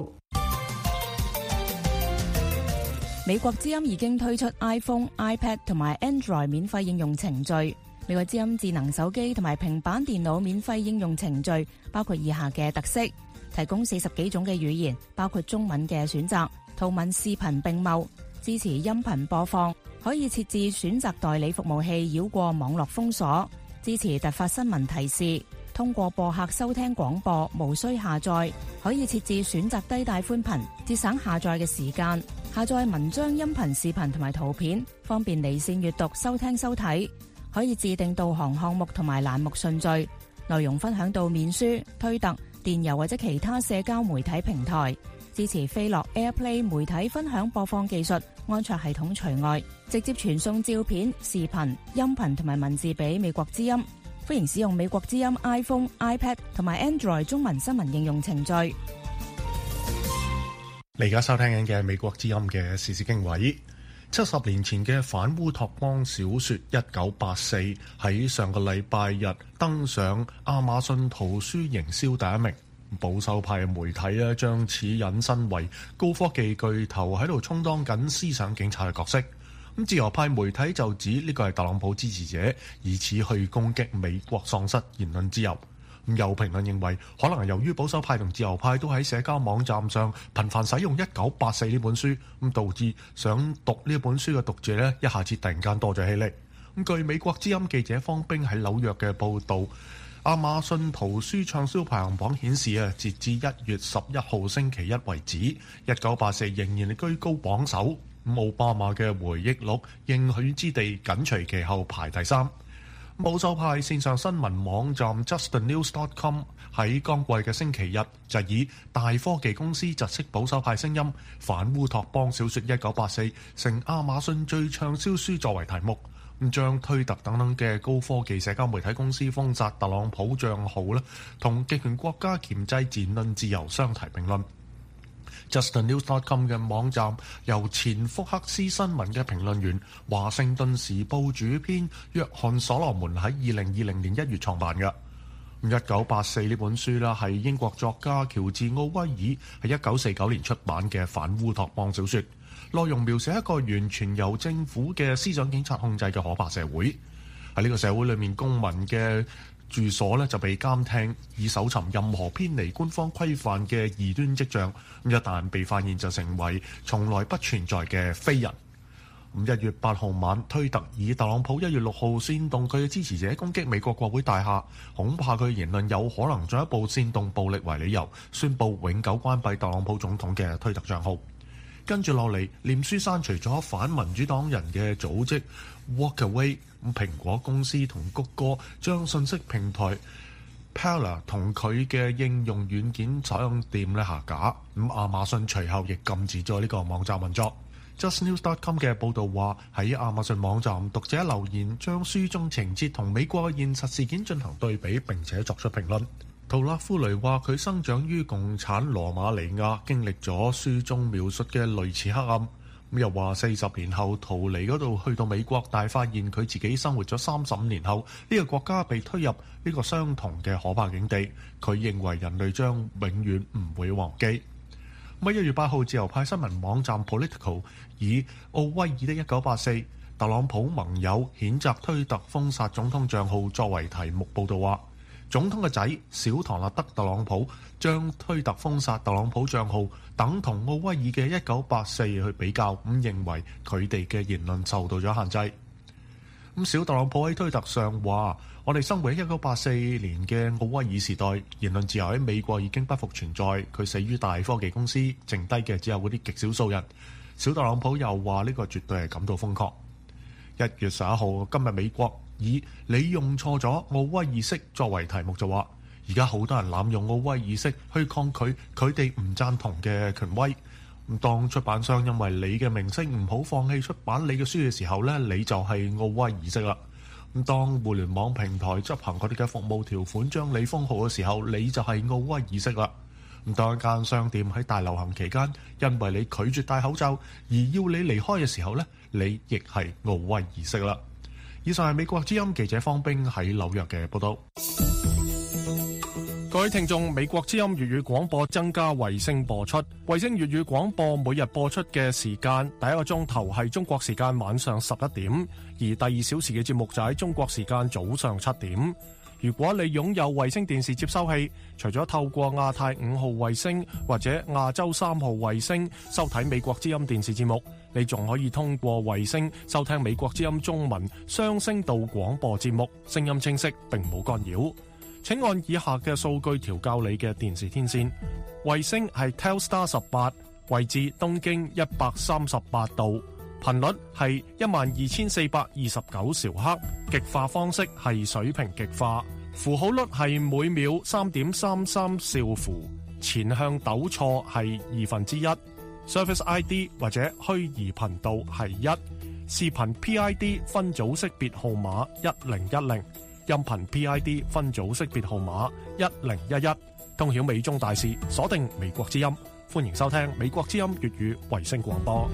Speaker 10: 美國之音已經推出 iPhone、iPad 同埋 Android 免費應用程序。美國之音智能手機同埋平板電腦免費應用程序包括以下嘅特色：提供40幾種嘅語言，包括中文嘅選擇，圖文視頻並茂，支持音頻播放，可以設置選擇代理服務器繞過網絡封鎖，支持突發新聞提示，通過播客收聽廣播，無需下載，可以設置選擇低帶寬頻，節省下載嘅時間，下載文章、音頻、視頻同埋圖片，方便離線閱讀、收聽收睇，可以自定導航項目同埋欄目順序，內容分享到面書、推特、電郵或者其他社交媒體平台，支持飛樂 AirPlay 媒體分享播放技術，安卓系統除外。 直接傳送照片、視頻、音頻同埋文字俾美國之音。歡迎使用美國之音 iPhone、iPad 同埋 Android 中文新聞應用程序。
Speaker 3: 你而家收聽緊嘅美國之音嘅時事經緯。70年前嘅反烏托邦小說《1984》喺上個禮拜日登上亞馬遜圖書營銷第一名。保守派嘅媒體咧將此引申為高科技巨頭喺度充當緊思想警察嘅角色。咁自由派媒體就指呢個係特朗普支持者，以此去攻擊美國喪失言論自由。咁有評論認為，可能由於保守派同自由派都喺社交網站上頻繁使用《1984》呢本書，咁導致想讀呢本書嘅讀者咧一下子突然間多咗起嚟。咁據美國之音記者方冰喺紐約嘅報導，亞馬遜圖書暢銷排行榜顯示啊，截至1月11號星期一為止，《1984》仍然居高榜首。奧巴馬嘅回憶錄《應許之地》緊隨其後排第3。保守派線上新聞網站 justthenews.com 喺剛過嘅星期日就以大科技公司窒息保守派聲音，反烏托邦小說1984成亞馬遜最暢銷書作為題目，咁將推特等等嘅高科技社交媒體公司封殺特朗普帳號咧，同極權國家鉗制言論自由相提並論。justthenews.com 嘅網站由前福克斯新聞嘅評論員、華盛頓時報主編約翰所羅門喺2020年1月創辦嘅。1984呢本書啦，係英國作家喬治奧威爾喺1949年出版嘅反烏托邦小說，內容描寫一個完全由政府嘅思想警察控制嘅可怕社會。喺呢個社會裏面，公民嘅住所咧就被監聽，以搜尋任何偏離官方規範嘅異端跡象。咁一旦被發現，就成為從來不存在嘅非人。1月8號晚，推特以特朗普1月6號煽動佢嘅支持者攻擊美國國會大廈，恐怕佢言論有可能進一步煽動暴力為理由，宣布永久關閉特朗普總統嘅推特帳號。跟住落嚟，臉書刪除咗反民主黨人嘅組織 Walkaway。蘋果公司同谷歌將信息平台 Parler 同佢嘅應用軟件商店下架。亞馬遜隨後亦禁止咗呢個網站運作。justnews.com 嘅報導話，喺亞馬遜網站，讀者留言將書中情節同美國嘅現實事件進行對比，並且作出評論。圖勒夫雷話佢生長於共產羅馬尼亞，經歷咗書中描述嘅類似黑暗。又話40年後逃離嗰度去到美國，但係發現佢自己生活咗35年後，呢個國家被推入呢個相同嘅可怕境地。佢認為人類將永遠唔會忘記。1月8號，自由派新聞網站 Political 以奧威爾的1984特朗普盟友譴責推特封殺總統帳號作為題目報導話，總統嘅仔小唐納德特朗普將推特封殺特朗普帳號等同奧威爾嘅1984去比較，咁認為佢哋嘅言論受到咗限制。咁小特朗普喺推特上話：我哋生活喺1984年嘅奧威爾時代，言論自由喺美國已經不復存在，佢死於大科技公司，剩低嘅只有嗰啲極少數人。小特朗普又話呢個絕對係感到瘋狂。1月11號，今日美國以你用錯咗奧威爾式作為題目就話，而家好多人濫用奧威爾式去抗拒佢哋唔贊同嘅權威。咁當出版商因為你嘅名聲唔好放棄出版你嘅書嘅時候呢，你就係奧威爾式啦。咁當互聯網平台執行佢哋嘅服務條款將你封號嘅時候，你就係奧威爾式啦。咁當一間商店喺大流行期間因為你拒絕戴口罩而要你離開嘅時候呢，你亦係奧威爾式啦。以上係美國之音記者方冰喺紐約嘅報道。
Speaker 1: 各位聽眾，美國之音粵語廣播增加衛星播出。衛星粵語廣播每日播出嘅時間，第一個鐘頭係中國時間晚上11點，而第2小時嘅節目就喺中國時間早上7點。如果你擁有衛星電視接收器，除咗透過亞太5號衛星或者亞洲3號衛星收睇美國之音電視節目，你仲可以通過衛星收聽美國之音中文雙聲道廣播節目，聲音清晰並冇干擾。請按以下嘅數據調校你嘅電視天線。衛星係 Telstar 18，位置東經138度，頻率係12429兆赫，極化方式係水平極化，符號率係每秒 3.33 兆符，前向糾錯係1/2，Service ID 或者虛擬頻道係1， 視頻 PID 分組識別號碼1010，音頻 PID 分組識別號碼1011。通曉美中大事，鎖定美國之音。歡迎收聽美國之音粵語衛星廣播。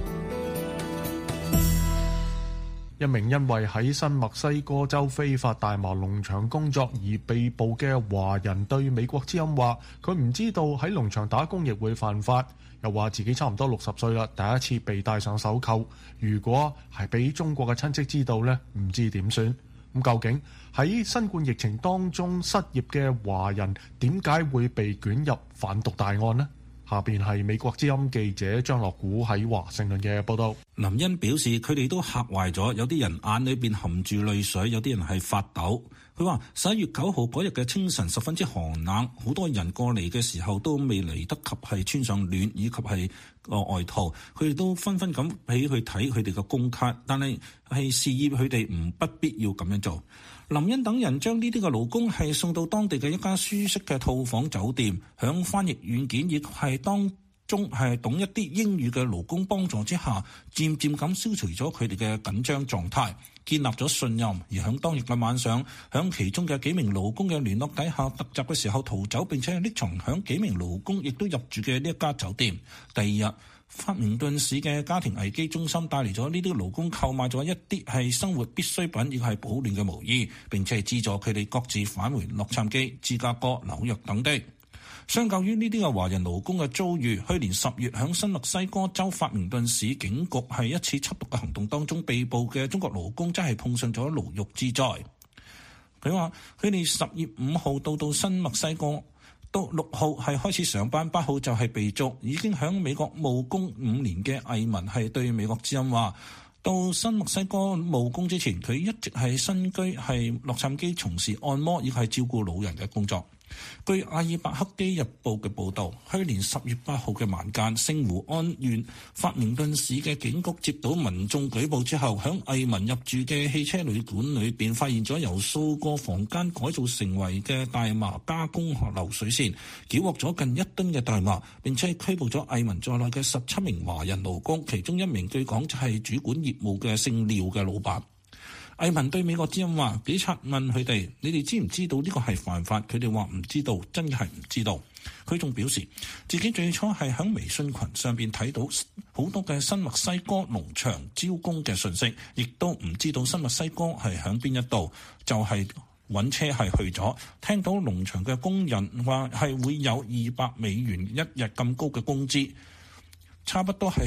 Speaker 1: 一名因為喺新墨西哥州非法大麻農場工作而被捕嘅華人對美國之音話，佢唔知道喺農場打工亦會犯法，又話自己差唔多60歲啦，第一次被戴上手銬，如果係俾中國嘅親戚知道呢，唔知點算。咁究竟喺新冠疫情當中失業嘅華人點解會被捲入販毒大案呢？下邊係美國之音記者張樂古喺華盛頓嘅報道。
Speaker 8: 林恩表示，佢哋都嚇壞咗，有啲人眼裏邊含住淚水，有啲人係發抖。佢話11月9號嗰日嘅清晨十分之寒冷，好多人過嚟嘅時候都未嚟得及係穿上暖以及係個外套，佢哋都紛紛咁起去睇佢哋嘅工卡，但係示意佢哋不必要咁樣做。林恩等人將呢啲嘅勞工係送到當地嘅一家舒適嘅套房酒店，響翻譯軟件亦係當中係懂一啲英語嘅勞工幫助之下，漸漸咁消除咗佢哋嘅緊張狀態，建立咗信任。而響當日嘅晚上，響其中嘅幾名勞工嘅聯絡底下，突襲嘅時候逃走，並且匿藏響幾名勞工亦都入住嘅呢一家酒店。第二日，法明頓市嘅家庭危機中心帶嚟咗呢啲勞工購買咗一啲係生活必需品，亦係保暖嘅毛衣，並且係資助佢哋各自返回洛杉磯、芝加哥、紐約等地。相較於呢啲嘅華人勞工嘅遭遇，去年10月響新墨西哥州法明頓市警局係一次緝毒嘅行動當中被捕嘅中國勞工，真係碰上咗牢獄之災。佢話佢哋10月5號到新墨西哥，到6號係開始上班，8號就係被捉。已經響美國務工5年嘅藝文係對美國之音話，到新墨西哥務工之前，佢一直係身居係洛杉磯從事按摩以及係照顧老人嘅工作。據阿爾伯克基日報嘅報導，去年10月8號嘅晚間，聖胡安縣法明頓市嘅警局接到民眾舉報之後，響藝文入住嘅汽車旅館裏邊發現咗由數個房間改造成為嘅大麻加工流水線，繳獲咗近1噸嘅大麻，並且拘捕咗藝文在內嘅17名華人勞工，其中1名據講就係主管業務嘅姓廖嘅老闆。藝文對美國之音話，警察問佢哋：你哋知唔知道呢個係犯法？佢哋話唔知道，真係唔知道。佢仲表示自己最初係喺微信群上邊睇到好多嘅新墨西哥農場招工嘅信息，亦都唔知道新墨西哥係喺邊一度，就係揾車係去咗。聽到農場嘅工人話係會有$200一日咁高嘅工資，差不多係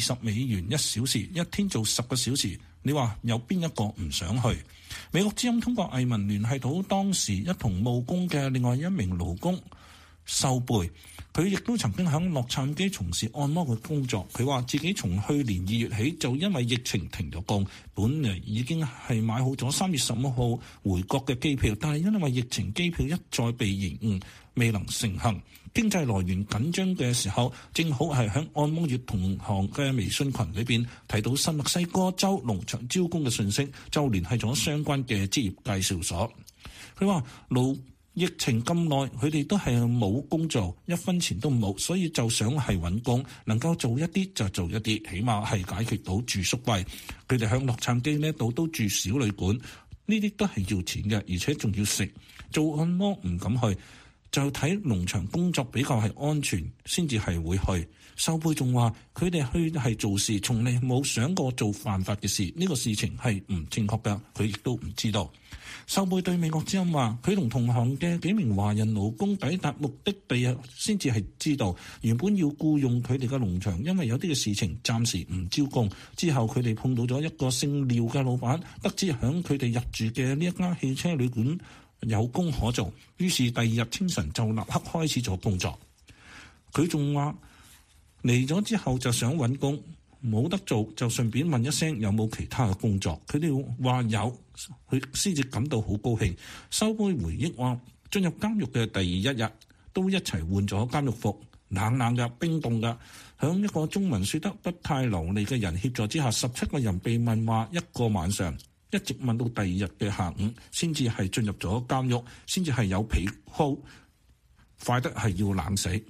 Speaker 8: $201小時，一天做10個小時。你話有邊一個唔想去？美國之音通過藝文聯繫到當時一同務工嘅另外一名勞工秀貝，佢亦都曾經喺洛杉磯從事按摩嘅工作。佢話自己從去年2月起就因為疫情停咗工，本嚟已經係買好咗3月15號回國嘅機票，但係因為疫情機票一再被延誤，未能成行。經濟來源緊張嘅時候，正好係喺按摩業同行嘅微信群裏邊睇到新墨西哥州農場招工嘅信息，就聯繫咗相關嘅職業介紹所。佢話疫情咁耐，佢哋都係冇工做，一分錢都冇，所以就想係揾工，能夠做一啲就做一啲，起碼係解決到住宿費。佢哋喺洛杉磯呢度都住小旅館，呢啲都係要錢嘅，而且仲要食。做按摩唔敢去，就睇農場工作比較係安全，先至係會去。秀貝仲話佢哋去係做事，從嚟冇想過做犯法嘅事，呢個事情係唔正確㗎，佢亦都唔知道。秀貝對美國之音話，佢同同行嘅幾名華人勞工抵達目的地啊，先至係知道原本要僱用佢哋嘅農場，因為有啲嘅事情暫時唔招工。之後佢哋碰到咗一個姓廖嘅老闆，得知響佢哋入住嘅呢一間汽車旅館有工可做，於是第2日清晨就立刻開始咗工作。佢仲話嚟咗之後就想揾工，冇得做就順便問一聲有冇其他嘅工作。佢哋話有，佢先至感到好高興。秀貝回憶話，進入監獄嘅第1日都一齊換咗監獄服，冷冷嘅、冰凍嘅。響一個中文說得不太流利嘅人協助之下，17個人被問話一個晚上，一直問到第2日嘅下午，先至係進入咗監獄，先至係有被鋪，快得係要冷死。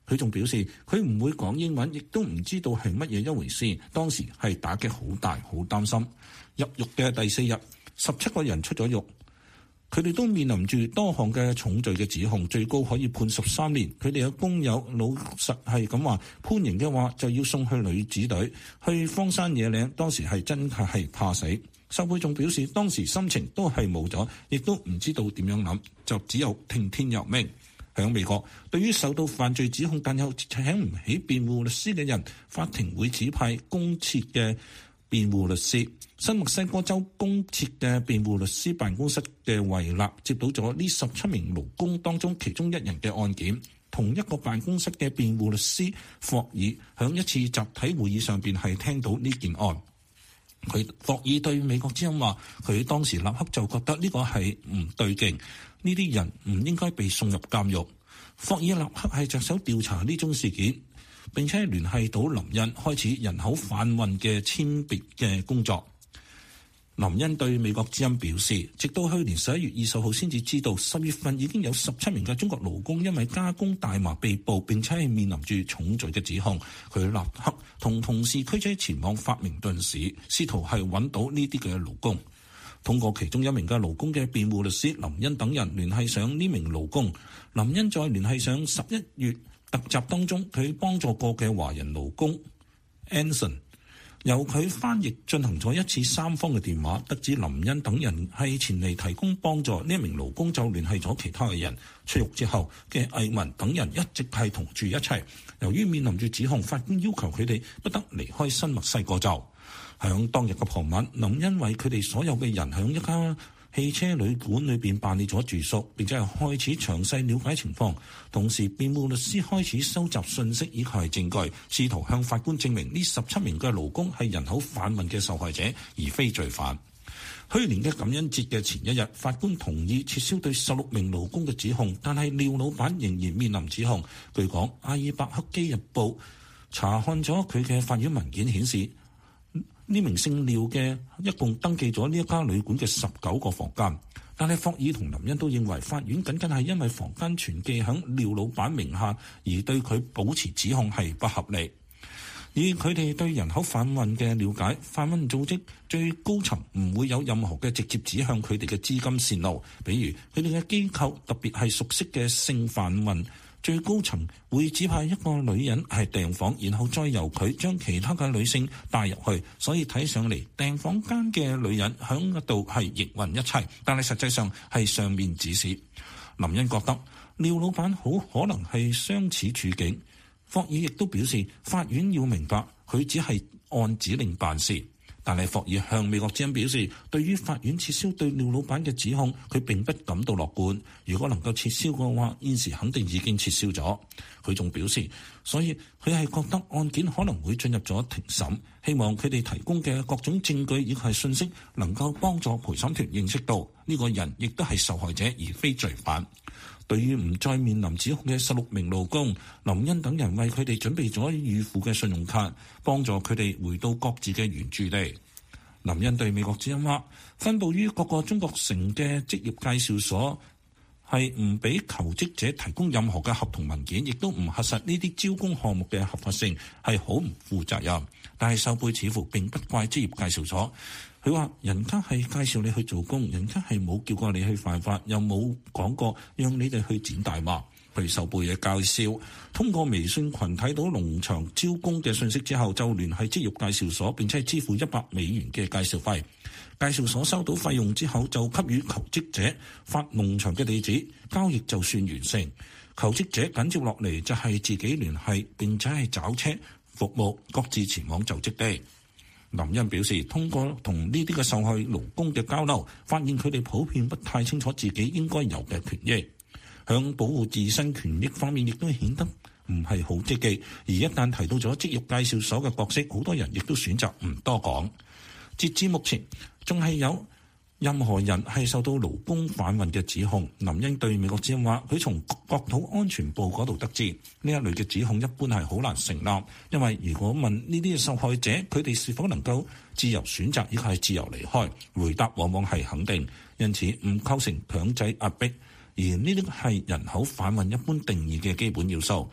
Speaker 8: 佢仲表示佢唔會講英文，亦都唔知道係乜嘢一回事。當時係打擊好大，好擔心。入獄嘅第4日，17個人出咗獄，佢哋都面臨住多項嘅重罪嘅指控，最高可以判13年。佢哋嘅工友老實係咁話，判刑嘅話就要送去女子隊，去荒山野嶺。當時係真係怕死。受賄仲表示當時心情都係冇咗，亦都唔知道點樣諗，就只有聽天由命。喺美國，對於受到犯罪指控但又請唔起辯護律師嘅人，法庭會指派公設嘅辯護律師。新墨西哥州公設嘅辯護律師辦公室嘅維納接到咗呢17名勞工當中其中一人嘅案件。同一個辦公室嘅辯護律師霍爾喺一次集體會議上邊係聽到呢件案。霍爾對美國之音話，佢當時立刻就覺得呢個係唔對勁，呢啲人唔應該被送入監獄。霍爾立刻係着手調查呢宗事件，並且聯繫到林恩，開始人口販運嘅簽別嘅工作。林恩對美國之音表示，直到去年11月20號先至知道10月份已經有17名嘅中國勞工因為加工大麻被捕，並且係面臨住重罪嘅指控。佢立刻同同事驅車前往法明頓市，試圖係揾到呢啲嘅勞工。通過其中一名嘅勞工嘅辯護律師林恩等人聯繫上呢名勞工，林恩再聯繫上11月特集當中佢幫助過嘅華人勞工 Anson。由佢翻譯進行咗一次3方嘅電話，得知林恩等人係前嚟提供幫助。呢一名勞工就聯繫咗其他嘅人。出獄之後嘅魏文等人一直係同住一齊。由於面臨住指控，法官要求佢哋不得離開新墨西哥州。響當日嘅傍晚，林恩為佢哋所有嘅人響一家汽車旅館裏邊辦理咗住宿，並且係開始詳細了解情況。同時，辯護律師開始收集信息以及係證據，試圖向法官證明呢17名嘅勞工係人口販運嘅受害者，而非罪犯。去年嘅感恩節嘅前一日，法官同意撤銷對16名勞工嘅指控，但係廖老闆仍然面臨指控。據講，阿爾伯克基日報查看咗佢嘅法院文件顯示，呢名姓廖嘅一共登記咗呢一家旅館嘅19個房間，但係霍爾同林恩都認為法院僅僅係因為房間全記響廖老闆名下而對佢保持指控係不合理。以佢哋對人口販運嘅了解，販運組織最高層唔會有任何嘅直接指向佢哋嘅資金線路，比如佢哋嘅機構特別係熟悉嘅性販運。最高層會指派一個女人係訂房，然後再由佢將其他嘅女性帶入去，所以睇上嚟訂房間嘅女人響嗰度係營運一切，但係實際上係上面指示。林恩覺得廖老闆好可能係相似處境。霍爾亦都表示，法院要明白佢只係按指令辦事。但係霍爾向美國之音表示，對於法院撤銷對廖老闆嘅指控，佢並不感到樂觀。如果能夠撤銷嘅話，現時肯定已經撤銷咗。佢仲表示，所以佢係覺得案件可能會進入咗庭審，希望佢哋提供嘅各種證據以及係信息能夠幫助陪審團認識到呢個人亦都係受害者而非罪犯。對於唔再面臨指控嘅16名勞工，林恩等人為佢哋準備咗預付嘅信用卡，幫助佢哋回到各自嘅原住地。林恩對美國之音話，分佈於各個中國城嘅職業介紹所係唔俾求職者提供任何嘅合同文件，亦都唔核實呢啲招工項目嘅合法性，係好唔負責任。但係受賄似乎並不怪職業介紹所。佢話：人家係介紹你去做工，人家係冇叫過你去犯法，又冇講過讓你哋去剪大麻。佢受賄嘅介紹，通過微信群睇到農場招工嘅信息之後，就聯繫職業介紹所，並且支付$100嘅介紹費。介紹所收到費用之後，就給予求職者發農場嘅地址，交易就算完成。求職者緊接落嚟就係自己聯繫，並且係找車服務，各自前往就職地。林恩表示，通過同呢啲嘅受害勞工嘅交流，發現佢哋普遍不太清楚自己應該有嘅權益，向保護自身權益方面亦都顯得唔係好積極。而一旦提到咗職業介紹所嘅角色，好多人亦都選擇唔多講。截至目前，仲係有任何人係受到勞工販運嘅指控。林恩對美國之音話，佢從國土安全部嗰度得知，呢一類嘅指控一般係好難成立，因為如果問呢啲受害者佢哋是否能夠自由選擇，亦係自由離開，回答往往係肯定，因此唔構成強制壓迫。而呢啲係人口販運一般定義嘅基本要素。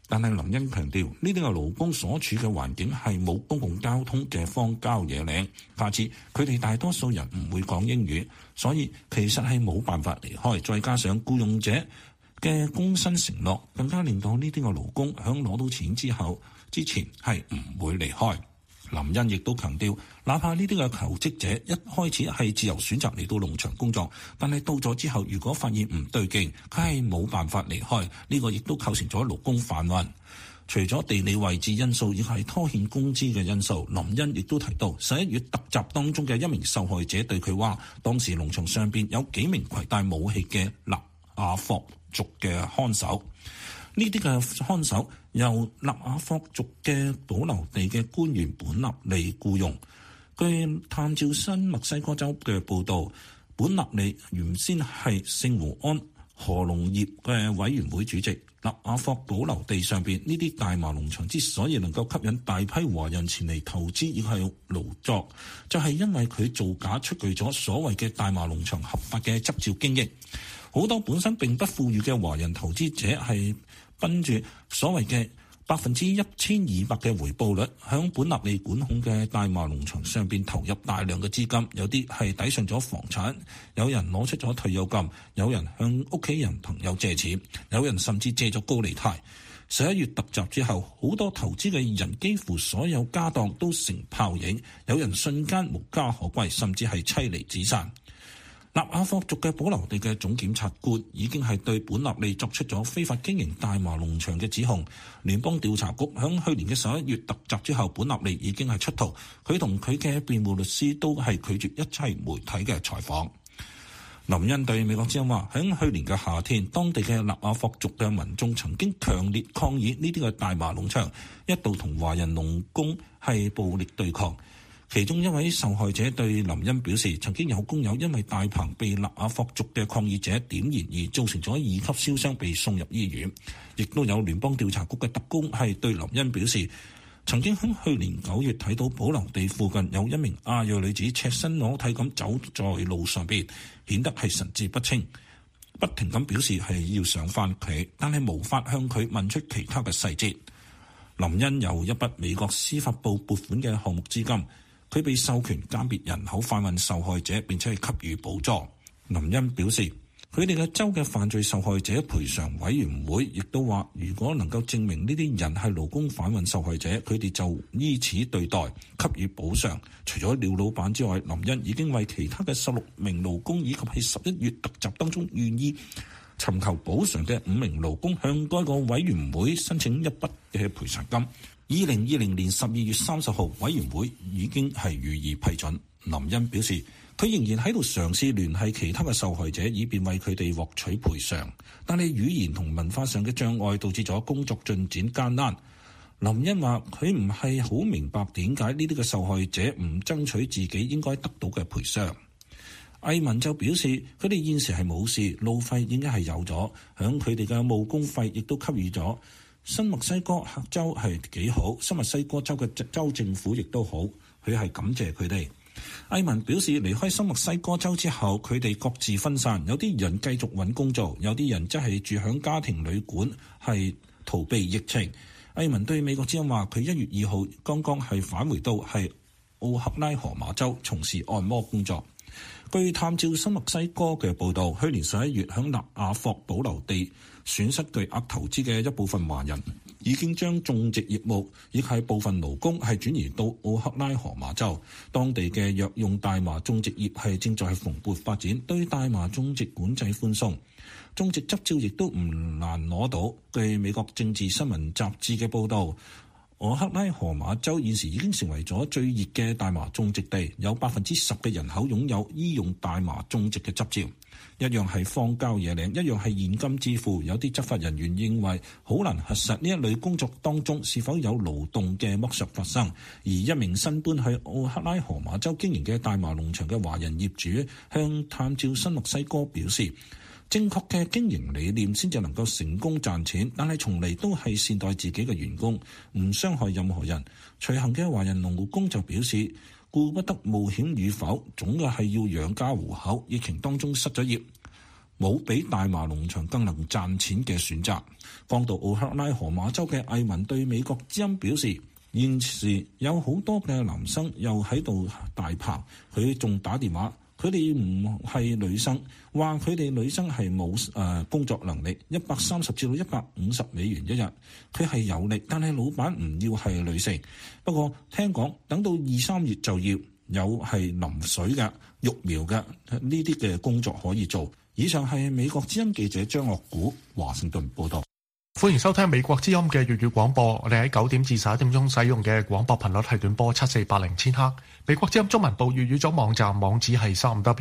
Speaker 8: 但係林茵強調，呢啲嘅勞工所處嘅環境係冇公共交通嘅荒郊野嶺，加之佢哋大多數人唔會講英語，所以其實係冇辦法離開。再加上僱用者嘅工薪承諾，更加令到呢啲嘅勞工響攞到錢之前係唔會離開。林茵亦都強調，哪怕呢啲嘅求職者一開始係自由選擇嚟到農場工作，但係到咗之後，如果發現唔對勁，佢係冇辦法離開。呢個亦都構成咗勞工販運。除咗地理位置因素，亦係拖欠工資嘅因素。林茵亦都提到11月突襲當中嘅一名受害者對佢話，當時農場上邊有幾名攜帶武器嘅納亞霍族嘅看守。呢啲嘅看守由納亞霍族嘅保留地嘅官員本納利僱用。據探照新墨西哥州嘅報導，本納利原先係聖胡安河農業嘅委員會主席。納亞霍保留地上邊呢啲大麻農場之所以能夠吸引大批華人前嚟投資亦係勞作，就係因為佢造假出具咗所謂嘅大麻農場合法嘅執照經營。好多本身並不富裕嘅華人投資者係奔住所謂嘅1200%嘅回報率，響本納利管控嘅大麻農場上邊投入大量嘅資金，有啲係抵上咗房產，有人攞出咗退休金，有人向屋企人朋友借錢，有人甚至借咗高利貸。11月突襲之後，好多投資嘅人幾乎所有家當都成泡影，有人瞬間無家可歸，甚至係妻離子散。納亞霍族嘅保留地嘅總檢察官已經係對本納利作出咗非法經營大麻農場嘅指控。聯邦調查局響去年嘅11月突襲之後，本納利已經係出逃，佢同佢嘅辯護律師都係拒絕一切媒體嘅採訪。林茵對美國之音話，喺去年嘅夏天，當地嘅納亞霍族嘅民眾曾經強烈抗議呢啲嘅大麻農場，一度同華人農工係暴力對抗。其中一位受害者對林茵表示，曾經有工友因為大棚被納亞霍族嘅抗議者點燃而造成咗2級燒傷，被送入醫院。亦都有聯邦調查局嘅特工係對林茵表示，曾經喺去年9月睇到保留地附近有一名亞裔女子赤身裸體咁走在路上邊，顯得係神志不清，不停咁表示係要上返佢，但係無法向佢問出其他嘅細節。林茵有一筆美國司法部撥款嘅項目資金，佢被授權鑑別人口販運受害者，並且係給予補助。林茵表示，佢哋嘅州嘅犯罪受害者賠償委員會亦都話，如果能夠證明呢啲人係勞工販運受害者，佢哋就依此對待，給予補償。除咗廖老闆之外，林茵已經為其他嘅16名勞工以及喺11月突襲當中願意尋求補償嘅5名勞工向該個委員會申請一筆嘅賠償金。2020年12月30號，委員會已經係予以批准。林茵表示，佢仍然喺度嘗試聯繫其他嘅受害者，以便為佢哋獲取賠償。但係語言同文化上嘅障礙導致咗工作進展艱難。林茵話：佢唔係好明白點解呢啲嘅受害者唔爭取自己應該得到嘅賠償。藝文就表示，佢哋現時係冇事，路費應該係有咗，響佢哋嘅務工費亦都給予咗。新墨西哥州係幾好，新墨西哥州嘅州政府亦都好，佢係感謝佢哋。艾文表示，離開新墨西哥州之後，佢哋各自分散，有啲人繼續揾工做，有啲人則係住響家庭旅館，係逃避疫情。艾文對美國之音話，佢1月2號剛剛係返回到係奧克拉荷馬州從事按摩工作。據探照新墨西哥嘅報導，去年11月響納亞霍保留地損失巨額投資嘅一部分華人已經將種植業務亦係部分勞工係轉移到奧克拉荷馬州，當地嘅藥用大麻種植業係正在蓬勃發展，對大麻種植管制寬鬆，種植執照亦都唔難攞到。據美國政治新聞雜誌嘅報導，奧克拉荷馬州現時已經成為咗最熱嘅大麻種植地，有10%嘅人口擁有醫用大麻種植嘅執照。一樣係荒郊野嶺，一樣係現金支付。有啲執法人員認為好難核實呢一類工作當中是否有勞動嘅剝削發生。而一名新搬去奧克拉荷馬州經營嘅大麻農場嘅華人業主向探照新墨西哥表示，正確嘅經營理念先至能夠成功賺錢，但係從嚟都係善待自己嘅員工，唔傷害任何人。隨行嘅華人農務工就表示，顧不得冒險與否，總嘅係要養家糊口。疫情當中失咗業， 冇比大麻農場更能賺錢嘅選擇。剛到奧克拉荷馬州嘅藝文對美國之音表示，現時有好多嘅男生又喺度大棚，佢仲打電話，佢哋唔係女生，話佢哋女生係冇工作能力，130至到150美元一日。佢係有力，但係老闆唔要係女性。不過聽講等到2-3月就要有係淋水嘅、育苗嘅呢啲嘅工作可以做。以上係美國之音記者張樂古華盛頓報道。
Speaker 3: 歡迎收聽美國之音嘅粵語廣播。我哋喺9點至11點鐘使用嘅廣播頻率係短波7480千赫。美國之音中文部粵語組網站網址係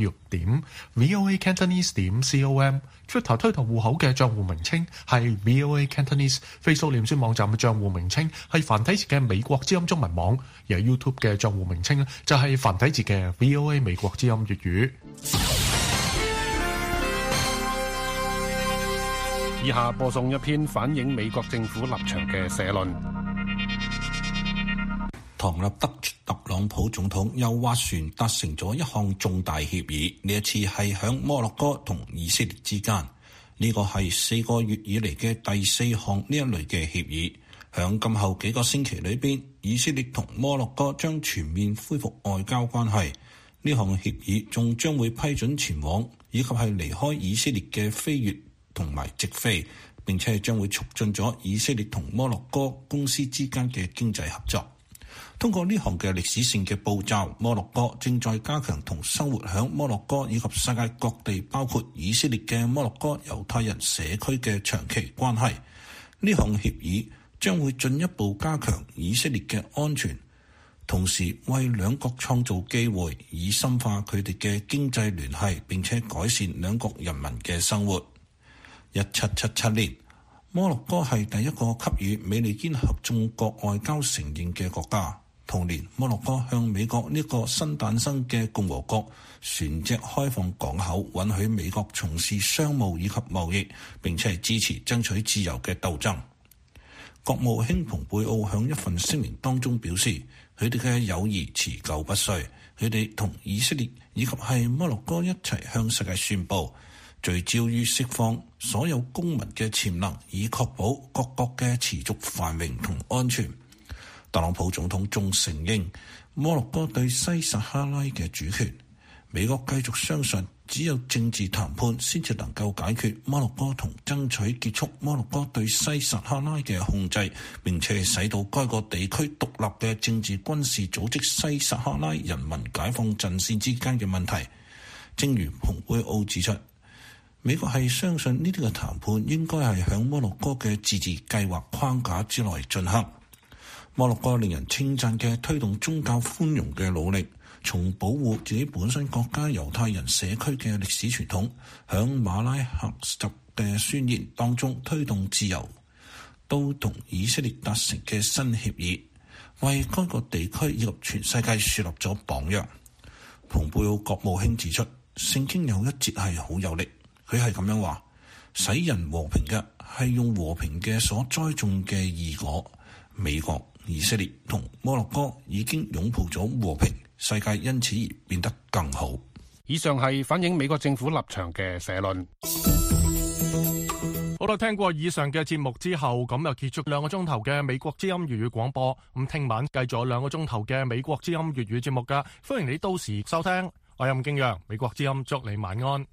Speaker 3: 3w.voacantonese.com。Twitter 推特戶口嘅賬戶名稱係 VOA Cantonese。Facebook 臉書網站嘅賬戶名稱係繁體字嘅美國之音中文網。而 YouTube 嘅賬戶名稱就係繁體字嘅 VOA 美國之音粵語。
Speaker 11: 以下播送一篇反映美國政府立場嘅社論。
Speaker 8: 唐納德·特朗普總統又斡旋達成咗一項重大協議，呢一次係響摩洛哥同以色列之間，呢個係4個月以嚟嘅第4項呢一類嘅協議。響今後幾個星期裏邊，以色列同摩洛哥將全面恢復外交關係。呢項協議仲將會批准前往以及係離開以色列嘅飛越同埋直飛，並且將會促進咗以色列同摩洛哥公司之間嘅經濟合作。通過呢項嘅歷史性嘅步驟，摩洛哥正在加強同生活響摩洛哥以及世界各地，包括以色列嘅摩洛哥猶太人社區嘅長期關係。呢項協議將會進一步加強以色列嘅安全，同時為兩國創造機會，以深化佢哋嘅經濟聯繫，並且改善兩國人民嘅生活。1777年，摩洛哥係第一個給予美利堅合眾國外交承認嘅國家。同年，摩洛哥向美國呢個新誕生嘅共和國船隻開放港口，允許美國從事商務以及貿易，並且係支持爭取自由嘅鬥爭。國務卿蓬佩奧響一份聲明當中表示，佢哋嘅友誼持久不衰，佢哋同以色列以及係摩洛哥一齊向世界宣佈，聚焦於釋放所有公民嘅潛能，以確保各國嘅持續繁榮同安全。特朗普總統仲承認摩洛哥對西撒哈拉嘅主權。美國繼續相信，只有政治談判先至能夠解決摩洛哥同爭取結束摩洛哥對西撒哈拉嘅控制，並且使到該個地區獨立嘅政治軍事組織西撒哈拉人民解放陣線之間嘅問題。正如蓬佩奧指出，美國係相信呢啲嘅談判應該係響摩洛哥嘅自治計劃框架之內進行。摩洛哥令人稱讚嘅推動宗教寬容嘅努力，從保護自己本身國家猶太人社區嘅歷史傳統，響馬拉喀什嘅宣言當中推動自由，都同以色列達成嘅新協議，為該個地區以及全世界樹立咗榜樣。蓬佩奧國務卿指出，聖經有一節係好有力，佢係咁樣話：使人和平嘅係用和平嘅所栽種嘅義果。美國、以色列同摩洛哥已經擁抱咗和平，世界因此而變得更好。
Speaker 11: 以上係反映美國政府立場嘅社論。
Speaker 1: 好啦，聽過以上嘅節目之後，咁又結束2個鐘頭嘅美國之音粵語廣播。咁聽晚繼續有2個鐘頭嘅美國之音粵語節目噶，歡迎你到時收聽。我係任敬陽，美國之音祝你晚安。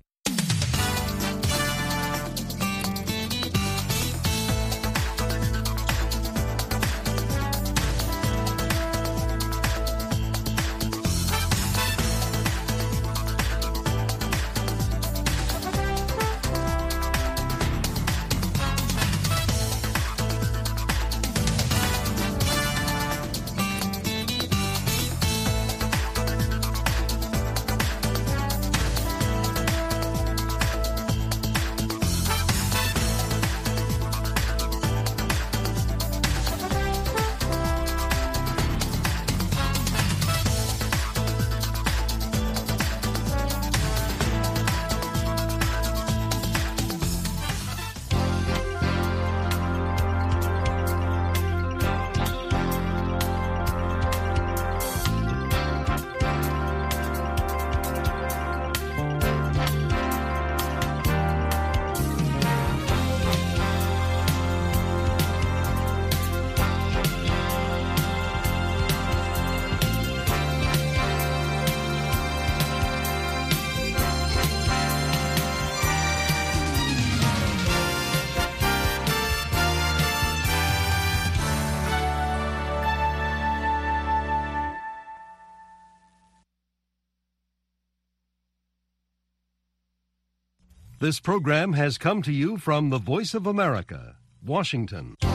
Speaker 12: This program has come to you from the Voice of America, Washington.